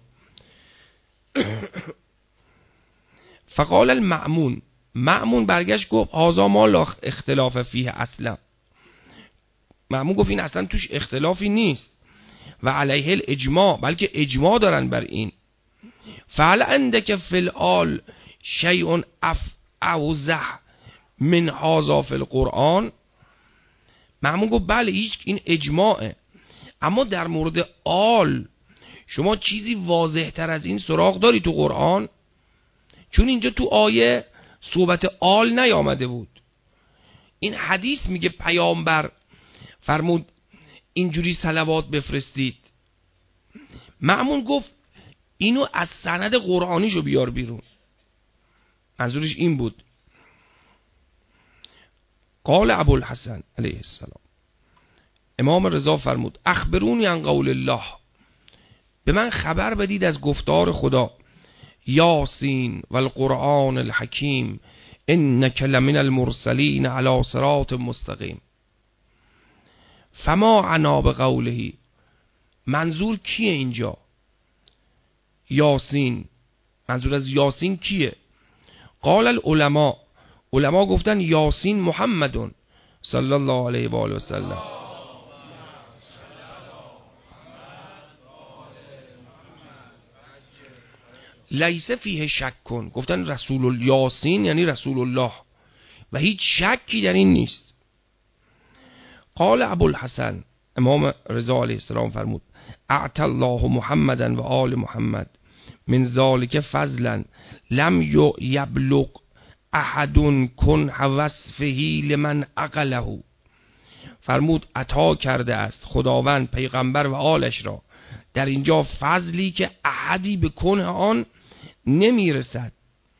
فقال المأمون، مأمون برگشت گفت هذا ما لا اختلاف فیه اصلا. مأمون گفت این اصلا توش اختلافی نیست. و علیه الاجماع، بلکه اجماع دارن بر این. فعل عندک فی الآل شیء افوزح من هذا فی القرآن. مأمون گفت بله هیچ این اجماعه، اما در مورد آل شما چیزی واضح تر از این سراغ داری تو قرآن؟ چون اینجا تو آیه صحبت آل نیامده بود. این حدیث میگه پیامبر فرمود اینجوری صلوات بفرستید. مأمون گفت اینو از سند قرآنیشو بیار بیرون. منظورش این بود. قال ابوالحسن علیه السلام، امام رضا فرمود اخبرونی عن قول الله، به من خبر بدید از گفتار خدا یاسین و القرآن الحکیم انک لمن المرسلین علی صراط مستقیم. فما عنا بقوله، منظور کیه اینجا؟ یاسین، منظور از یاسین کیه؟ قال العلماء، علما گفتن یاسین محمدون صلی الله علیه و آله و سلم. لیس فیه شک کن، گفتن رسول الیاسین یعنی رسول الله و هیچ شکی در این نیست. قال ابوالحسن، امام رضا علیه السلام فرمود اعطى الله محمدا و آل محمد من ذلك فضلا لم یبلغ احد کنه وصفه لمن عقله. فرمود عطا کرده است خداوند پیغمبر و آلش را در اینجا فضلی که احدی به کنه آن نمیرسد،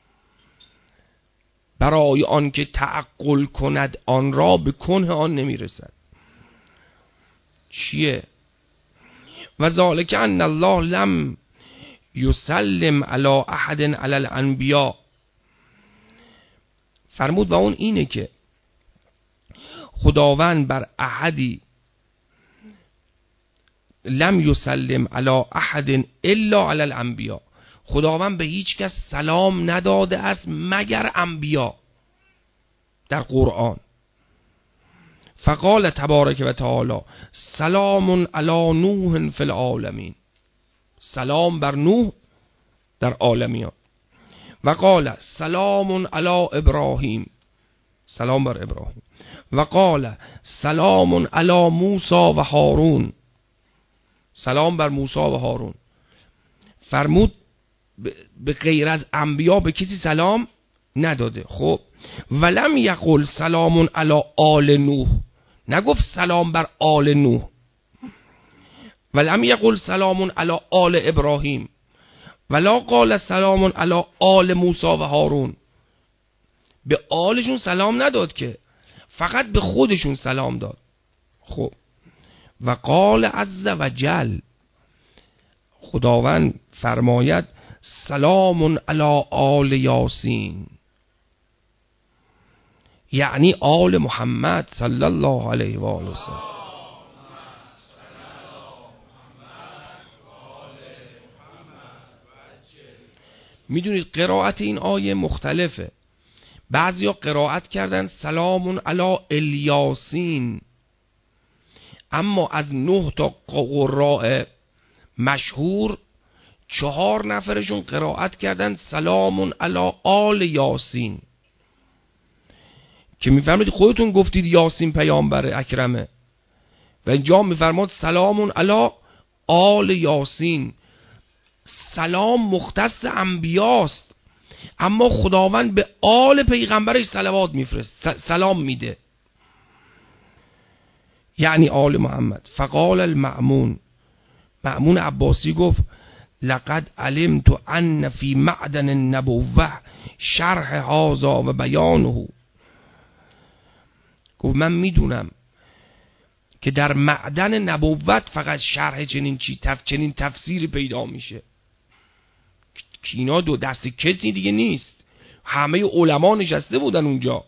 برای آن که تعقل کند آن را به کنه آن نمیرسد. چیه؟ و ذالک ان الله لم یسلم علی احد علی الانبیاء. فرمود و اون اینه که خداوند بر احدی لم یسلم علی احد الا علی الانبیاء، خداوند به هیچ کس سلام نداده است مگر انبیا در قرآن. فقال تبارک و تعالی سلام علی نوح فی العالمین، سلام بر نوح در عالمیان. و قال سلام علی ابراهیم، سلام بر ابراهیم. و قال سلام علی موسی و هارون، سلام بر موسی و هارون. فرمود به غیر از انبیا به کسی سلام نداده. خب ولم یقل سلام علی آل نوح، نگفت سلام بر آل نوح. ولم یقل سلام علی آل ابراهیم ولا قال سلام علی آل موسی و هارون، به آلشون سلام نداد که، فقط به خودشون سلام داد. خب و قال عز و جل، خداوند فرماید سلام علی آل یاسین، یعنی آل محمد صلی الله علیه و آله و سلم. میدونید قرائت این آیه مختلفه. بعضیا قرائت کردن سلام علی الیاسین، اما از نه تا قراء مشهور چهار نفرشون قرائت کردن سلام علی آل یاسین، که میفرمایید خودتون گفتید یاسین پیامبر اکرمه و اینجا میفرماد سلام علی آل یاسین. سلام مختص انبیاست، اما خداوند به آل پیغمبرش صلوات میفرست، سلام میده، یعنی آل محمد. فقال المأمون، مأمون عباسی گفت لقد علمت ان فی معدن النبوة شرح هذا و بیانه. گفت من میدونم که در معدن نبوت فقط شرح چنین چی تف چنین تفسیری پیدا میشه، که اینا دو دست کسی دیگه نیست، همه علما نشسته بودن اونجا.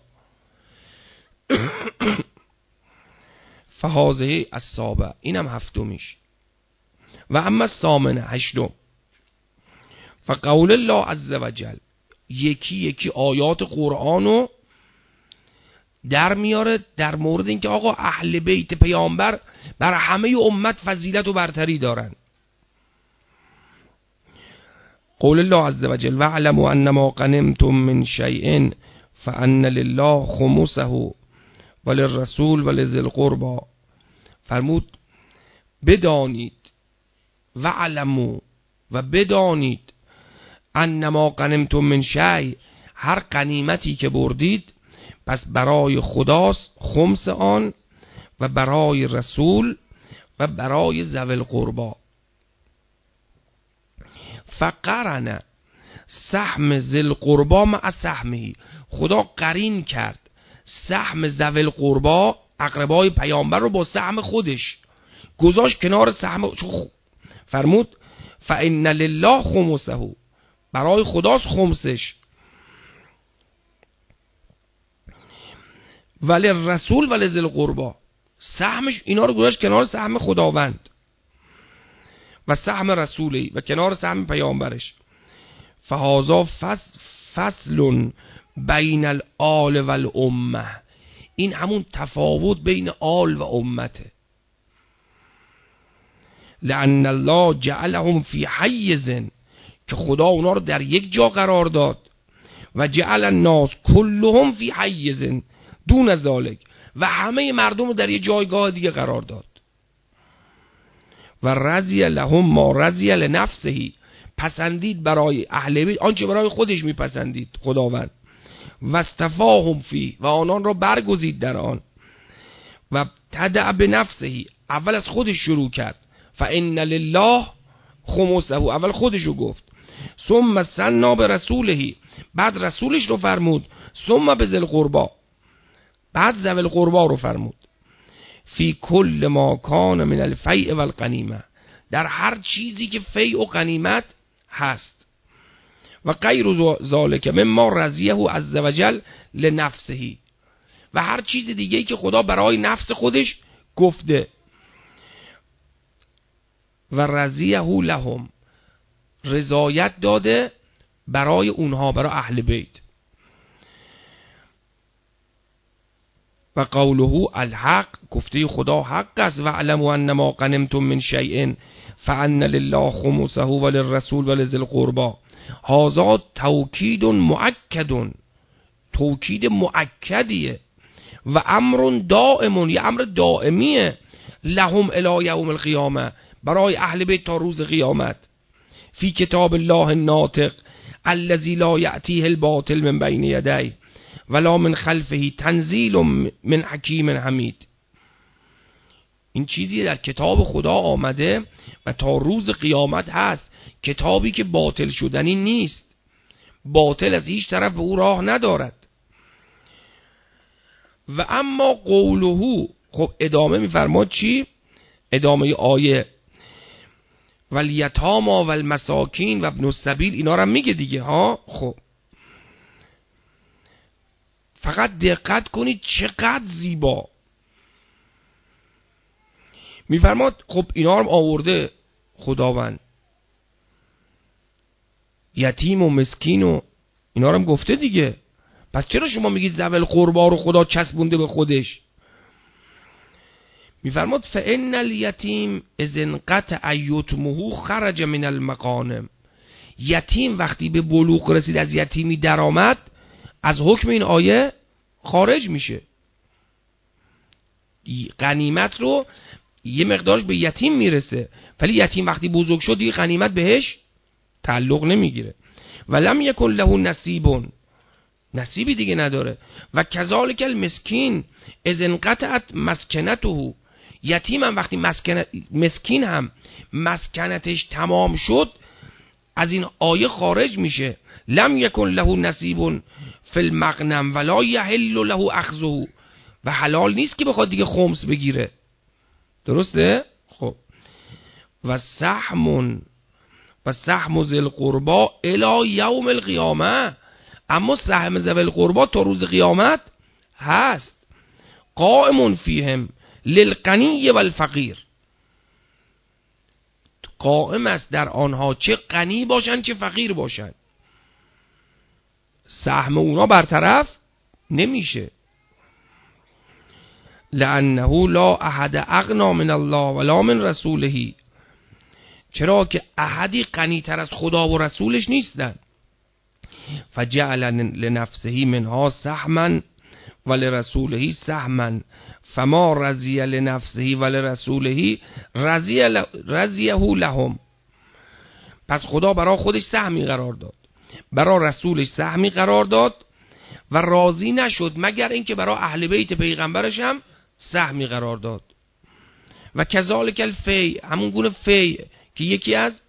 فهازه السابع، اینم هفتمیش. و اما الثامنه، هشتم، فقول الله عز وجل، یکی یکی آیات قرآنو در میاره در مورد اینکه آقا اهل بیت پیامبر بر همه امت فضیلت و برتری دارن. قول الله عز وجل واعلموا انما غنمتم من شیء فان لله خمسه وللرسول ولذی القربى. فرمود بدانید، واعلموا و بدانید، انما غنمتم من شیء، هر غنیمتی که بردید پس برای خداست خمس آن، و برای رسول و برای ذوی القربی. فقرن سهم ذی القربی مع سهمه، خدا قرین کرد سهم ذوی القربی، اقربای پیامبر رو با سهم خودش گذاشت کنار سهم. فرمود فإن لله خمسه، برای خداست خمسش، ولی رسول ولی ذی القربی، سهمش اینا رو گذاشت کنار سهم خداوند و سهم رسولی و کنار سهم پیامبرش. فهذا فصل فصل بین الآل و الامه، این همون تفاوت بین آل و امته. لأن الله جعلهم فی حیز، که خدا اونا رو در یک جا قرار داد، و جعل الناس کلهم فی حیز دون ذالک، و همه مردم رو در یک جایگاه دیگه قرار داد. و رضی لهم ما رضی لنفسه، پسندید برای اهل بیت آنچه برای خودش میپسندید خداوند. و استفاهم فی، و آنان را برگزید در آن. و تدع بنفسه، اول از خودش شروع کرد. فإن لله خمسه، اول خودش رو گفت. ثم ثنا برسوله، بعد رسولش رو فرمود. ثم بذی القربی، بعد ذوی القربی رو فرمود. فی کل ما کان من الفیء و الغنیمه، در هر چیزی که فیء و غنیمت هست. و غیر ذالک مما رضیه عز وجل لنفسه، و هر چیز دیگه‌ای که خدا برای نفس خودش گفته. و رضیه لهم، رضایت داده برای اونها، برای اهل بیت. و قوله الحق، گفته خدا حق است. و علموا انما غنمتم من شیء فان لله خمسه وللرسول ولذی القربى. هذا توکید مؤکد، توکید مؤکدیه. و امر دائم، یه امر دائمیه. لهم الی یوم القیامه، برای اهل بیت تا روز قیامت. فی کتاب الله الناطق الذی لا یأتیه الباطل من بین یدیه ولا من خلفه تنزیل من حکیم حمید. این چیزی در کتاب خدا آمده و تا روز قیامت هست، کتابی که باطل شدنی نیست، باطل از هیچ طرف به او راه ندارد. و اما قوله، خب ادامه میفرماد چی؟ ادامه آیه والیتاما والمساکین و ابن السبیل، اینا رو هم میگه دیگه ها. خب فقط دقت کنید چقدر زیبا میفرماد. خب اینا رو آورده خداوند، یتیم و مسکین و اینا رو هم گفته دیگه. پس چرا شما میگید ذوی القربا رو خدا چسبونده به خودش؟ میفرماد فان الیتیم اذ انقطع یتمه خرج من المغانم. یتیم وقتی به بلوغ رسید، از یتیمی درآمد، از حکم این آیه خارج میشه. غنیمت رو یه مقدارش به یتیم میرسه، ولی یتیم وقتی بزرگ شد دیگه غنیمت بهش تعلق نمیگیره. ولم یکن له نصیب، نصیبی دیگه نداره. و کذالک المسکین اذ انقطعت مسکنته. یتیم هم وقتی مسکن مسکین هم مسکنتش تمام شد، از این آیه خارج میشه. لم یکن له نصیب فی المغنم ولا یحل له اخذه. و حلال نیست که بخواد دیگه خمس بگیره. درسته؟ خب و سهم و سهم ذی القربا الی یوم القیامه. اما سهم ذوی القربا تا روز قیامت هست. قائم فیهم للغنی و الفقیر. قائم است در آنها، چه غنی باشن چه فقیر باشن، سهم اونا برطرف نمیشه. لانه لا احد اغنی من الله ولا من رسوله. چرا که احدی غنی تر از خدا و رسولش نیستن. فجعل لنفسه منها سهما ولرسوله سهما فما رضی لنفسه ولرسوله رضی رضیه لهم. پس خدا برای خودش سهمی قرار داد، برای رسولش سهمی قرار داد و راضی نشد مگر اینکه برای اهل بیت پیغمبرش هم سهمی قرار داد. و کذالک الفی، همون گونه فی که یکی از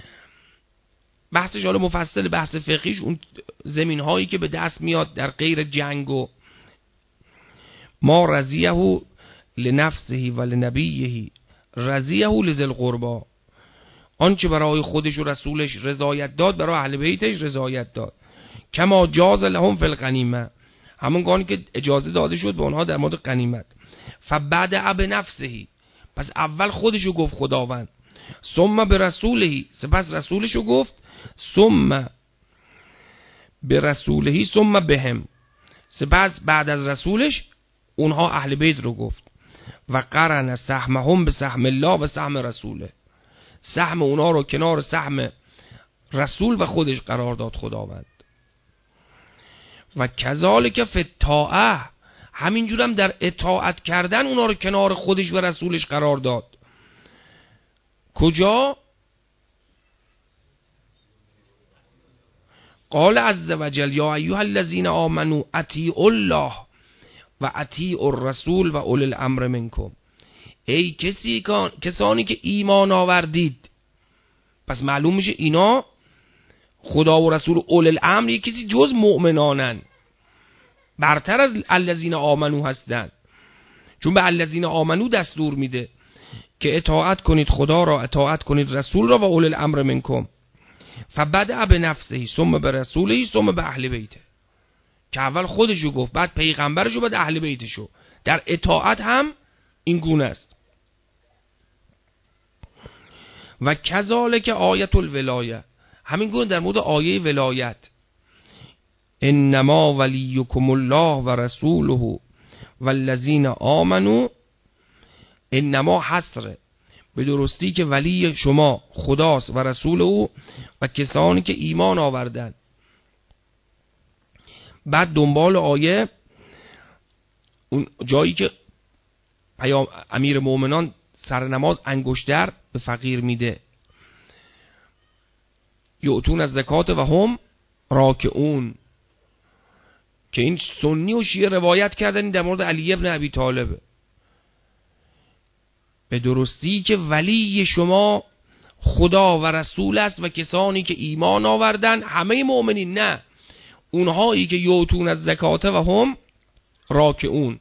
بحثش حالا مفصل بحث فقهیش اون زمین هایی که به دست میاد در غیر جنگ و ما رضیه لنفسه و لنبیه رضیه لذی القربا. آنچه برای خودش و رسولش رضایت داد برای اهل بیتش رضایت داد. کما جاز لهم فی الغنیمه، همون گانی که اجازه داده شد به اونها در مورد غنیمت. فبدأ بنفسه، پس اول خودشو گفت خداوند. ثم برسوله، سپس رسولشو گفت. ثم برسوله ثم بهم، سپس بعد از رسولش اونها اهل بیت رو گفت. و قرن سهمهم به سهم الله و سهم رسوله. سهم اونها رو کنار سهم رسول و خودش قرار داد خداوند. و کذالک فی الطاعه، همینجور هم در اطاعت کردن اونها رو کنار خودش و رسولش قرار داد. کجا؟ قال عز وجل یا ایها الذین آمنوا اطیعوا الله و اطیعوا الرسول و اولی الامر منکم. ای کسی کسانی که ایمان آوردید. پس معلوم میشه اینا خدا و رسول اولی الامر یک کسی جز مؤمنانن، برتر از الذین آمنو هستند. چون به الذین آمنو دستور میده که اطاعت کنید خدا را، اطاعت کنید رسول را و اولی الامر منکم. فبدأ بنفسه ثم برسوله ثم به اهل بیته، که اول خودشو گفت، بعد پیغمبرشو، بعد اهل بیتشو. در اطاعت هم این گونه است. و کذالک آیت الولایه، همین گونه در مورد آیه ولایت. انما ولیکم الله و رسوله والذین آمنوا. انما حصره، به درستی که ولی شما خداست و رسول او و کسانی که ایمان آوردند. بعد دنبال آیه اون جایی که پیام امیر مومنان سر نماز انگشتر به فقیر میده، یؤتون از زکات و هم راکعون، که این سنی و شیعه روایت کردن در مورد علی ابن ابی طالب. به درستی که ولی شما خدا و رسول است و کسانی که ایمان آوردن، همه مؤمنین نه، اونهایی که یؤتون از زکات و هم راکعون،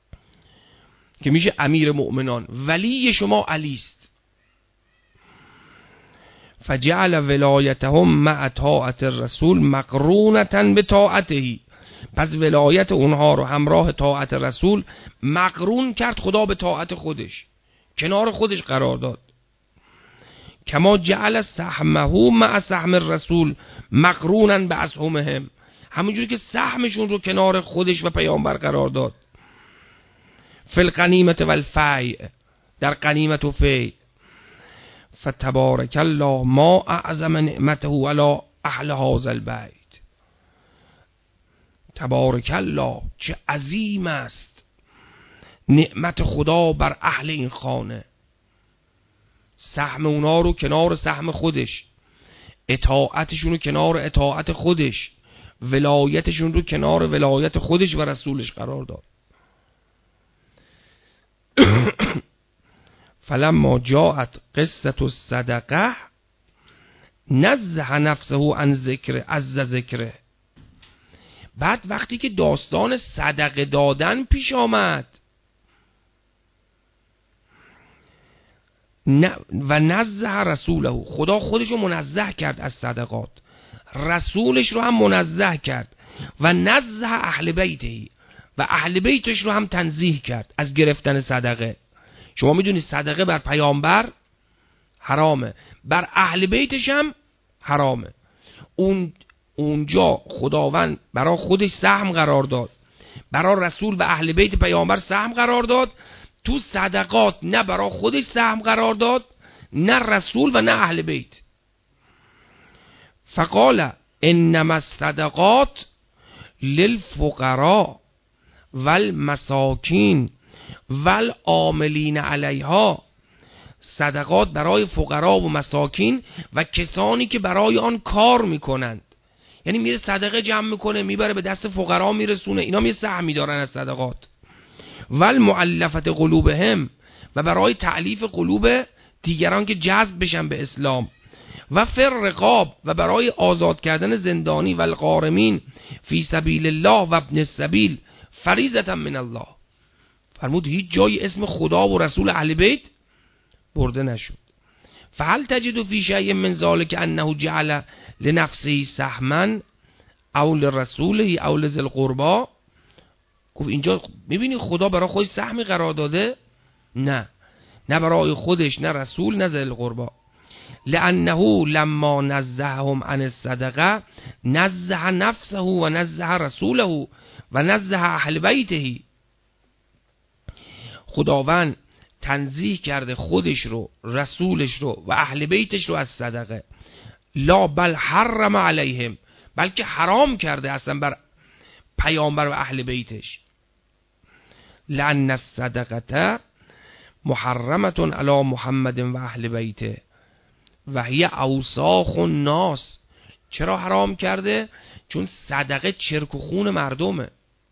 که میشه امیر مؤمنان. ولی شما علی است. فجعل ولایتهم مع طاعت الرسول مقرونة بطاعته، پس ولایت اونها رو همراه طاعت رسول مقرون کرد خدا به طاعت خودش، کنار خودش قرار داد. کما جعل سهمه مع سهم الرسول مقرونا باسهمهم، همونجوری که سهمشون رو کنار خودش و پیامبر قرار داد. فی الغنیمة و الفیع، در غنیمت و فیع. فتبارک الله ما اعظم نعمته علی اهل هذا البیت. تبارک الله، چه عظیم است نعمت خدا بر اهل این خانه. سهم اونا رو کنار سهم خودش، اطاعتشون رو کنار اطاعت خودش، ولایتشون رو کنار ولایت خودش و رسولش قرار داد. فلما جاءت قصة الصدقه نزه نفسه عن ذکر عز ذکره. بعد وقتی که داستان صدقه دادن پیش آمد و نزه رسوله، خدا خودش رو منزه کرد از صدقات، رسولش رو هم منزه کرد، و نزه اهل بیته، و اهل بیتش رو هم تنزیه کرد از گرفتن صدقه. شما میدونید صدقه بر پیامبر حرامه، بر اهل بیتش هم حرامه. اون اونجا خداوند برای خودش سهم قرار داد، برای رسول و اهل بیت پیامبر سهم قرار داد. تو صدقات نه برای خودش سهم قرار داد، نه رسول و نه اهل بیت. فقال انما الصدقات للفقراء والمساکین والعاملین علیها. صدقات برای فقرا و مساکین و کسانی که برای آن کار میکنند. یعنی میره صدقه جمع میکنه، میبره به دست فقرا میرسونه، اینا می سهمی دارن از صدقات. والمؤلفه قلوبهم، و برای تعلیف قلوب دیگران که جذب بشن به اسلام. و فر رقاب، و برای آزاد کردن زندانی. و الغارمین فی سبیل الله و ابن السبیل فریضة من الله. فرمود هیچ جای اسم خدا و رسول اهل بیت برده نشد. فهل تجد فی شیء من ذلک انه جعل لنفسه سهما او لرسوله او لذی القربى. گفت اینجا میبینی خدا برای خودش سهمی قرار داده؟ نه، نه برای خودش، نه رسول، نه ذی القربى. لانه لما نزههم عن الصدقه نزه نفسه و نزه رسوله و نزه اهل بیته. خداوند تنزیه کرده خودش رو، رسولش رو و اهل بیتش رو از صدقه. لا بل حرم علیهم، بلکه حرام کرده اصلا بر پیامبر و اهل بیتش. لأن الصدقه محرمة علی محمد و اهل بیته و هی اوساخ الناس. چرا حرام کرده؟ چون صدقه چرک و خون مردمه.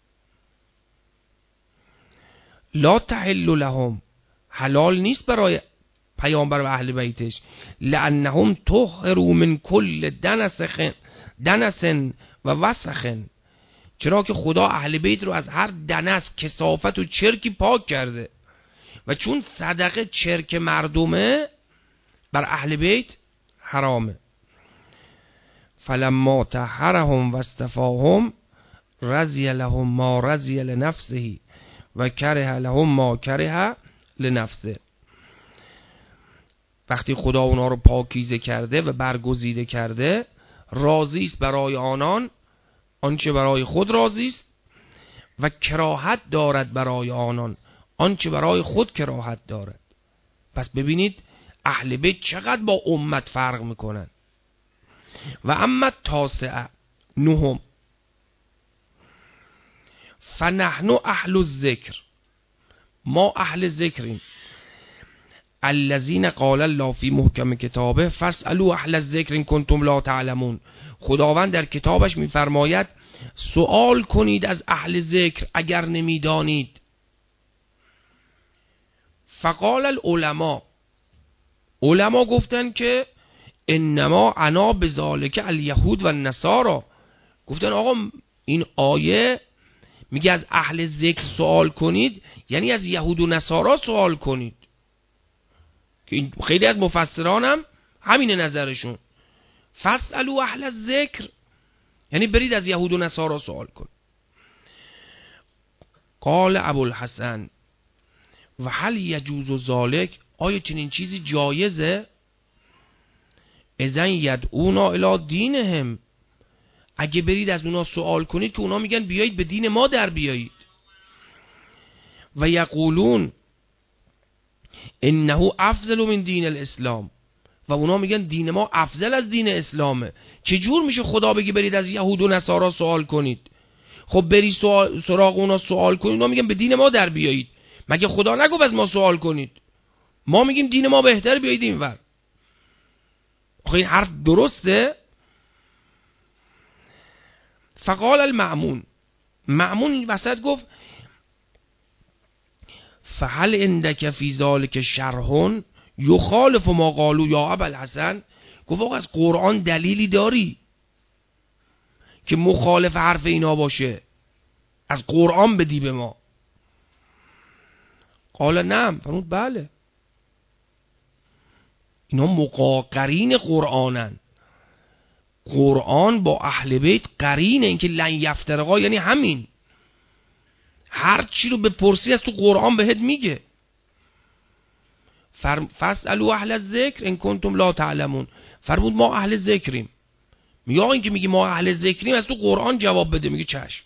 لا تحل لهم، حلال نیست برای پیامبر و اهل بیتش. لانهم طهروا من کل دنس دنس و وسخ، چرا که خدا اهل بیت رو از هر دنس، کثافت و چرکی پاک کرده. و چون صدقه چرک مردمه بر اهل بیت حرامه. فلما طهرهم و اصطفاهم رضی لهم ما رضی لنفسه و کره لهم ما کره لنفسه. وقتی خدا اونا رو پاکیزه کرده و برگزیده کرده، راضی است برای آنان آنچه برای خود راضی است و کراهت دارد برای آنان آنچه برای خود کراهت دارد. پس ببینید اهل بیت چقدر با امت فرق میکنن. و اما تاسعه نهم، فنحن اهل الذکر، ما اهل ذکریم. الذین قال الله فی محکم کتابه فاسألوا اهل الذکر ان کنتم لا تعلمون. خداوند در کتابش میفرماید سوال کنید از اهل ذکر اگر نمیدانید. فقال العلماء، علما گفتن که انما انا بذالک الیهود و النصارى. گفتن آقا این آیه میگه از اهل ذکر سوال کنید، یعنی از یهود و نصارا سوال کنید. که خیلی از مفسران هم همین نظرشون. فاسألوا اهل الذکر یعنی برید از یهود و نصارا سوال کن. قال ابوالحسن و هل یجوز ذلک، آیا چنین چیزی جایزه؟ اذن یدعونا الی دینهم، اگه برید از اونا سوال کنید که اونا میگن بیایید به دین ما در بیایید. و یقولون انه افضل من دین الاسلام، و اونا میگن دین ما افضل از دین اسلامه. چجور میشه خدا بگی برید از یهود و نصارا سوال کنید؟ خب برید سوال سراغ اونا سوال کنید، اونا میگن به دین ما در بیایید. مگه خدا نگفت از ما سوال کنید؟ ما میگیم دین ما بهتر، بیایید اینور. آخه این حرف درسته؟ فقال المأمون، مأمون این وسط گفت فهل عندك فی ذلک شرح یخالف ما قالوا یا ابوالحسن، گفت آقا از قرآن دلیلی داری که مخالف حرف اینا باشه؟ از قرآن بدی به ما. قال نعم، فرمود بله، اینا مقاقرین قرآنن. قرآن با اهل بیت قرینه، این که لن یفترقا یعنی همین، هر چی رو بپرسی از تو قرآن بهت میگه. فاسألوا اهل الذکر ان کنتم لا تعلمون، فرمود ما اهل ذکریم. میگه آقا این که میگی ما اهل ذکریم از تو قرآن جواب بده. میگه چشم.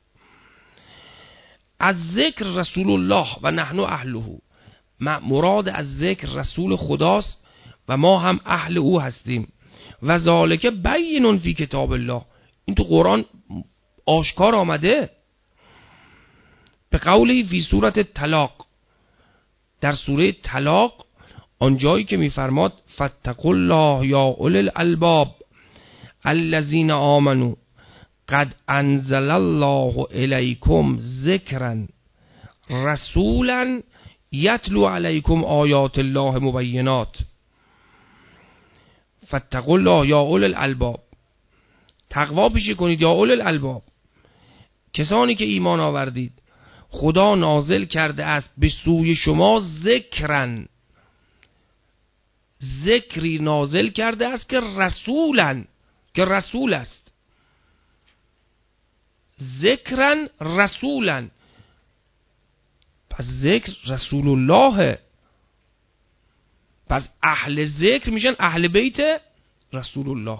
از ذکر رسول الله و نحن اهله، مراد از ذکر رسول خداست و ما هم اهل او هستیم. و ذالک بین فی کتاب الله، این تو قرآن آشکار آمده. به قوله فی سورة طلاق، در سوره طلاق آنجایی که میفرماد فاتقوا الله یا اولی الالباب الذین آمنوا قد انزل الله الیکم ذکرا رسولا یتلو علیکم آیات الله مبینات. فاتقوا الله یا اولی الالباب، تقوا پیشه کنید یا اولی الالباب، کسانی که ایمان آوردید. خدا نازل کرده است به سوی شما ذکرن، ذکری نازل کرده است که رسولن، که رسول است. ذکرن رسولن، پس ذکر رسول الله، پس اهل ذکر میشن اهل بیت رسول الله.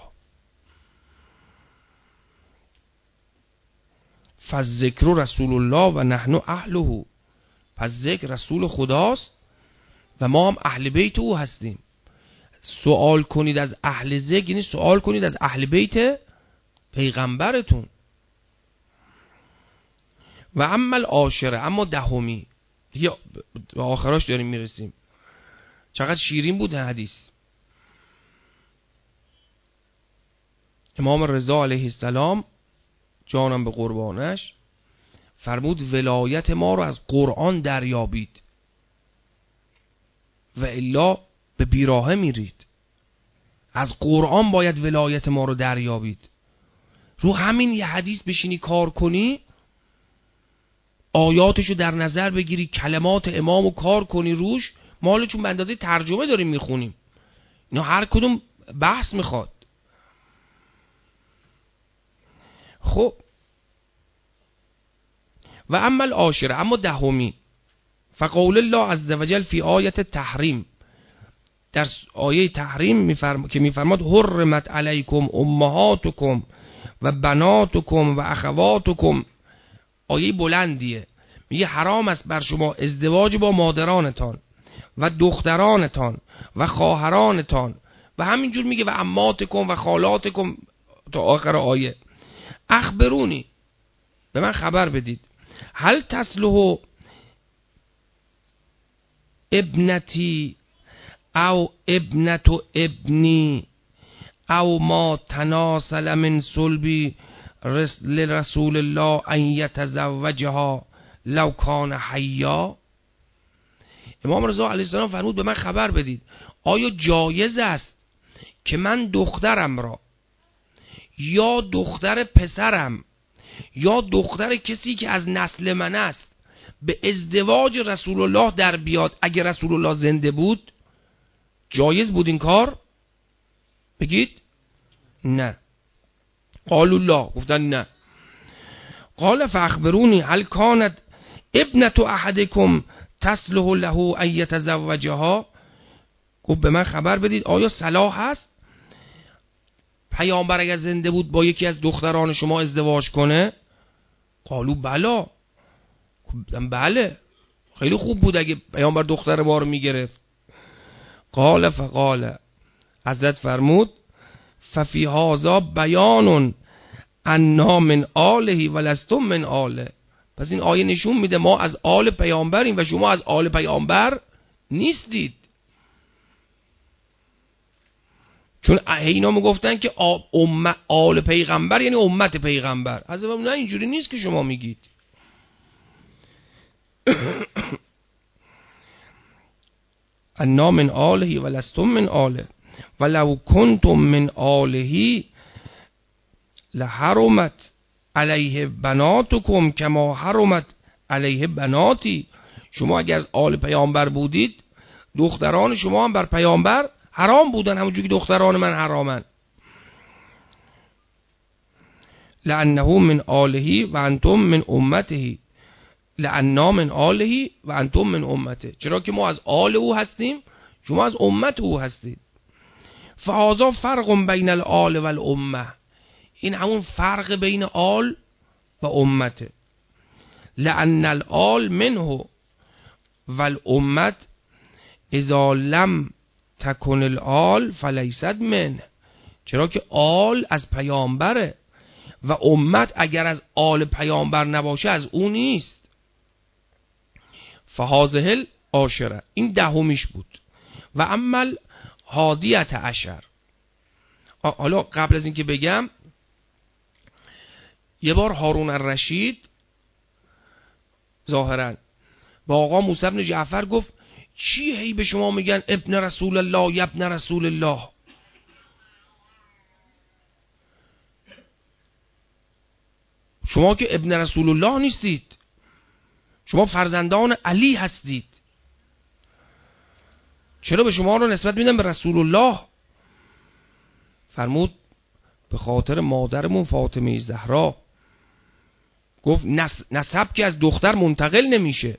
فالذکر رسول الله و نحن اهله، پس ذکر رسول خداست و ما هم اهل بیت او هستیم. سوال کنید از اهل ذکر یعنی سوال کنید از اهل بیت پیغمبرتون. و اما العاشره، اما دهمی، دیگه به آخراش داریم میرسیم. چقدر شیرین بود حدیث. امام رضا علیه السلام جانم به قربانش فرمود ولایت ما رو از قرآن دریابید و الا به بیراهه میرید. از قرآن باید ولایت ما رو دریابید. رو همین یه حدیث بشینی کار کنی، آیاتشو در نظر بگیری، کلمات امامو کار کنی روش، مال چون به اندازه ترجمه داریم میخونیم، اینا هر کدوم بحث میخواد. خب و اما العاشره، اما دهمی، فقول الله عز وجل فی آیت تحریم، در آیه تحریم میفرم... که میفرماد حرمت علیکم امهاتکم و بناتکم و اخواتکم، آیه بلندیه، میگه حرام است بر شما ازدواج با مادرانتان و دخترانتان و خواهرانتان و همینجور میگه و عماتکم و خالاتکم تا آخر آیه. اخبرونی، به من خبر بدید، هل تصلح ابنتی او ابنت ابنی او ما تناسل من صلبی لرسول الله ان یتزوجها لو کان حیا. امام رضا علیه السلام فرمود به من خبر بدید آیا جایز است که من دخترم را یا دختر پسرم یا دختر کسی که از نسل من است به ازدواج رسول الله در بیاد؟ اگر رسول الله زنده بود جایز بود این کار؟ بگید نه. قالوا لا، گفتن نه. قال فاخبرونی هل کانت ابنة احدکم تصلح له ان یتزوجها؟ گفت به من خبر بدید آیا صلاح هست پیامبر اگر زنده بود با یکی از دختران شما ازدواج کنه؟ قالوا بلا، گفتم بله، خیلی خوب بود اگه پیامبر دختر ما رو میگرفت. قال فقال، حضرت فرمود ففی هذا بیان انا من آله و لستم من آله. پس این آیه نشون میده ما از آل پیامبریم و شما از آل پیامبر نیستید. چون اینا میگفتن که آل پیغمبر یعنی امت پیغمبر. از نه اینجوری نیست که شما میگید. انا من آله و لستم من آله ولو کنتم من آله لحرمت علیه بناتکم کما حرمت علیه بناتی. شما اگر از آل پیامبر بودید دختران شما هم بر پیامبر حرام بودن همونجوری که دختران من حرامن. لانه من آله و انتم من امته، لأننا من آله و انتم من امته، چرا که ما از آل او هستیم شما از امت او هستید. فهذا فرق بین الآل و الامه، این همون فرق بین آل و امته. لأن الآل منه و الامت اذا لم تکن الآل فلیست منه، چرا که آل از پیامبره و امت اگر از آل پیامبر نباشه از او نیست. فهذه العاشره، این دهمیش بود. و اما هادیت عشر، حالا قبل از اینکه بگم یه بار هارون الرشید ظاهرا با آقا موسی بن جعفر گفت چی هی به شما میگن ابن رسول الله یا ابن رسول الله؟ شما که ابن رسول الله نیستید، شما فرزندان علی هستید، چرا به شما رو نسبت میدن به رسول الله؟ فرمود به خاطر مادرمون فاطمه زهرا. گفت نسب که از دختر منتقل نمیشه.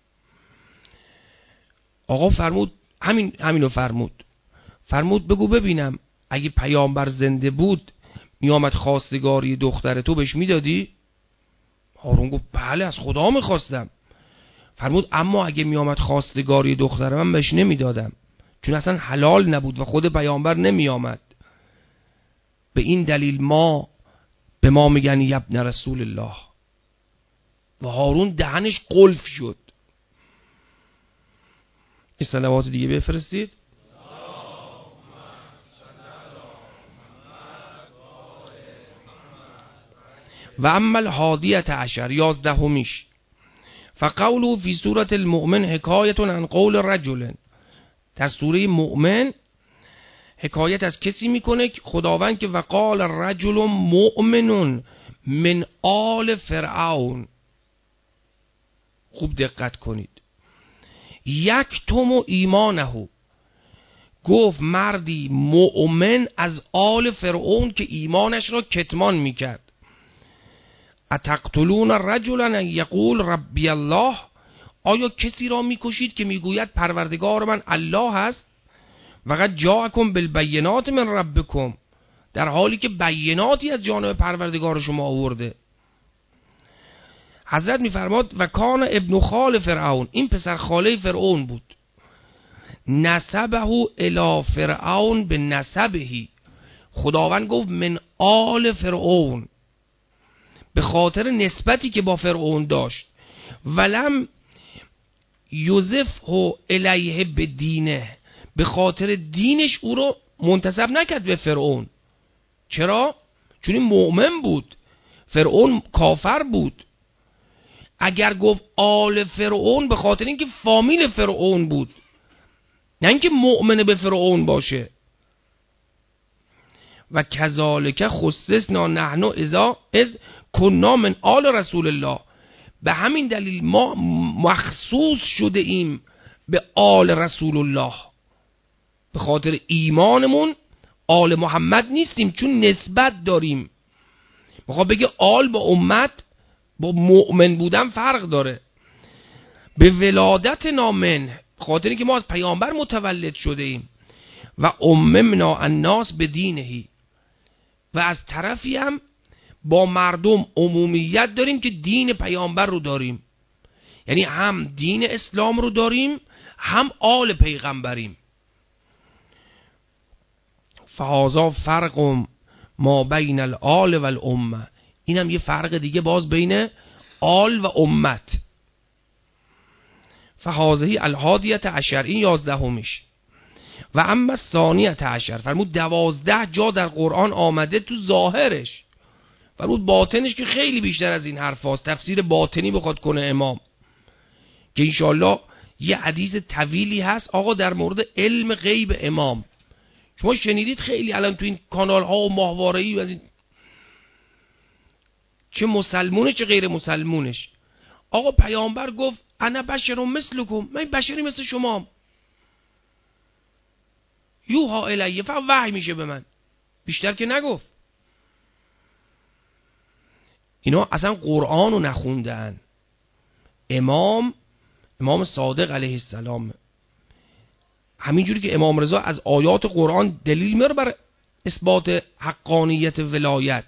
آقا فرمود همین همینو فرمود فرمود بگو ببینم اگه پیامبر زنده بود میامد خواستگاری دختر تو بهش میدادی؟ هارون گفت بله از خدا میخواستم. فرمود اما اگه میامد خواستگاری دختر من بهش نمیدادم، چون اصلا حلال نبود و خود پیامبر نمیامد. به این دلیل ما به ما میگن ابن رسول الله. و هارون دهنش قلف شد. این صلوات دیگه بفرستید. و اما الهادیت عشر، یازدهمیش، فقوله فی سورة المؤمن حکایت عن قول رجل، در سوره مؤمن حکایت از کسی میکنه که خداوند که وقال رجل مؤمن من آل فرعون. خوب دقت کنید. یک توم ایمانه، گفت مردی مؤمن از آل فرعون که ایمانش را کتمان میکرد. اتقتلون رجلا یقول ربی الله، آیا کسی را میکشید که میگوید پروردگار من الله هست؟ وقد جاءکم بالبینات من ربکم، در حالی که بیناتی از جانب پروردگار شما آورده. حضرت میفرماد و کان ابن خال فرعون، این پسر خاله فرعون بود. نسبه الی فرعون به نسبهی، خداوند گفت من آل فرعون، به خاطر نسبتی که با فرعون داشت. ولم یوزفه الیه به دینه، به خاطر دینش او رو منتسب نکرد به فرعون. چرا؟ چون این مؤمن بود، فرعون کافر بود. اگر گفت آل فرعون به خاطر اینکه فامیل فرعون بود، نه اینکه مؤمن به فرعون باشه. و کذالک خصصنا نحن اذا از کنا من آل رسول الله، به همین دلیل ما مخصوص شده ایم به آل رسول الله، به خاطر ایمانمون آل محمد نیستیم، چون نسبت داریم. میخواد بگه آل با امت با مؤمن بودن فرق داره. به ولادت نامن، خاطری که ما از پیامبر متولد شده ایم، و اممنا الناس به دینهی، و از طرفی هم با مردم عمومیت داریم که دین پیامبر رو داریم. یعنی هم دین اسلام رو داریم، هم آل پیغمبریم. فهذا فرق ما بین الآل و الامه. این هم یه فرق دیگه باز بین آل و امت. فهذه الحادیة عشر، این یازدهمیش. و اما الثانیة عشر، فرمود دوازده جا در قرآن آمده تو ظاهرش، فرمود باطنش که خیلی بیشتر از این حرف هاست. تفسیر باطنی بخواد کنه امام، که انشاءالله یه حدیث طویلی هست آقا در مورد علم غیب امام. شما شنیدید خیلی الان تو این کانال ها و ماهواره‌ای و از این، چه مسلمونش چه غیر مسلمونش، آقا پیامبر گفت انا بشر مثلکم، من بشری مثل شما، یوها الیه، فقط وحی میشه به من، بیشتر که نگفت. اینا اصلا قرآن رو نخوندن. امام امام صادق علیه السلام همینجوری که امام رضا از آیات قرآن دلیل میاره بر اثبات حقانیت ولایت،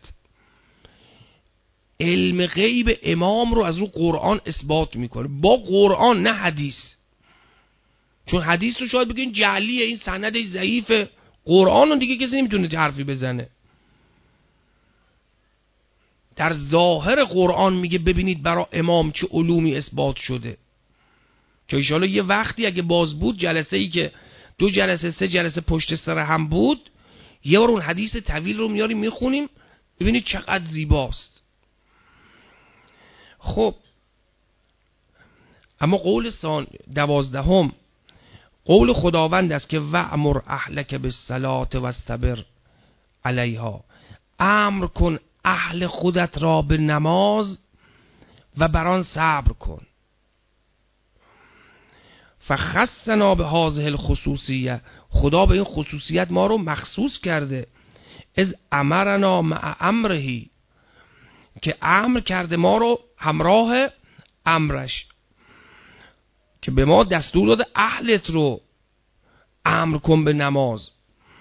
علم غیب امام رو از رو قرآن اثبات میکنه، با قرآن نه حدیث. چون حدیث رو شاید بگین جعلیه، این سندش ضعیفه، قرآن رو دیگه کسی نمیتونه حرفی بزنه. در ظاهر قرآن میگه ببینید برای امام چه علومی اثبات شده، که انشاءالله یه وقتی اگه باز بود، جلسه ای که دو جلسه سه جلسه پشت سر هم بود، یه بار اون حدیث طویل رو میاریم میخونیم، ببینید چقدر زیباست. خب اما قول سان دوازدهم، قول خداوند است که وأمر اهلک بالصلاة واصطبر علیها، امر کن اهل خودت را به نماز و بر آن صبر کن. فخصنا به هذه الخصوصیه، خدا به این خصوصیت ما رو مخصوص کرده. از امرنا مع امرهی، که امر کرده ما رو همراه امرش، که به ما دستور داده اهلت رو امر کن به نماز.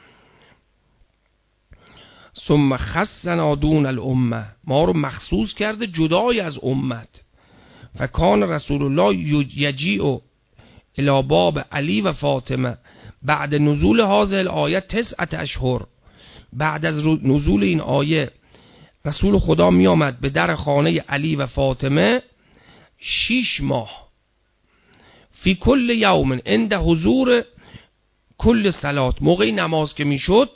ثم خصنا دون الامه، ما رو مخصوص کرده جدای از امت. فکان رسول الله یجیء الی باب علی و فاطمه بعد نزول هذه الآیه تسعة اشهر، بعد از نزول این آیه رسول خدا می آمد به در خانه علی و فاطمه شش ماه. فی کل یوم عند حضور کل صلات، موقعی نماز که می شد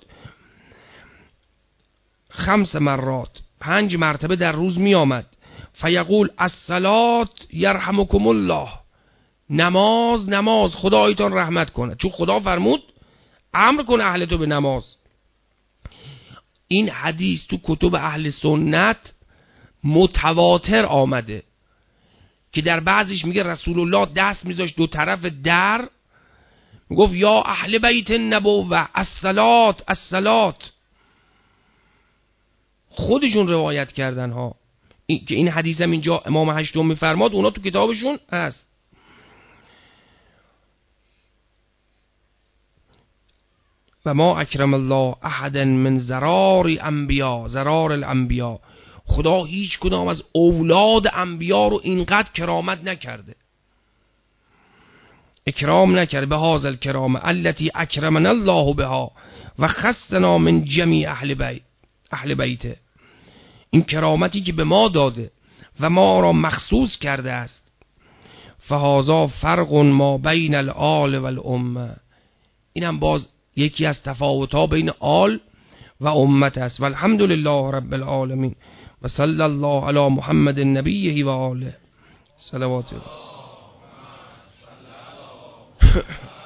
خمس مرات، پنج مرتبه در روز می آمد. فیقول الصلاة یرحمکم الله، نماز نماز خدایتان رحمت کنه، چون خدا فرمود امر کن اهلتو به نماز. این حدیث تو کتب اهل سنت متواتر آمده که در بعضیش میگه رسول الله دست میذاشت دو طرف در، میگفت یا اهل بیت النبوة الصلاة الصلاة. خودشون روایت کردن ها، این که این حدیث هم اینجا امام هشتم میفرماد، اونا تو کتابشون هست. و ما اکرم الله احدا من ذرار انبیا، ذرار الانبیا، خدا هیچ کدام از اولاد انبیا رو اینقدر کرامت نکرده، اکرام نکرده. به هذا الکرام التي اکرمنا الله بها و خصنا من جمیع اهل بیت اهل بیته، این کرامتی که به ما داده و ما را مخصوص کرده است. فهذا فرق ما بین الآل و الامه، اینم باز یکی از تفاوت‌ها بین آل و امت است. و الحمد لله رب العالمین و صلی الله علی محمد نبیه و آله صلوات الله.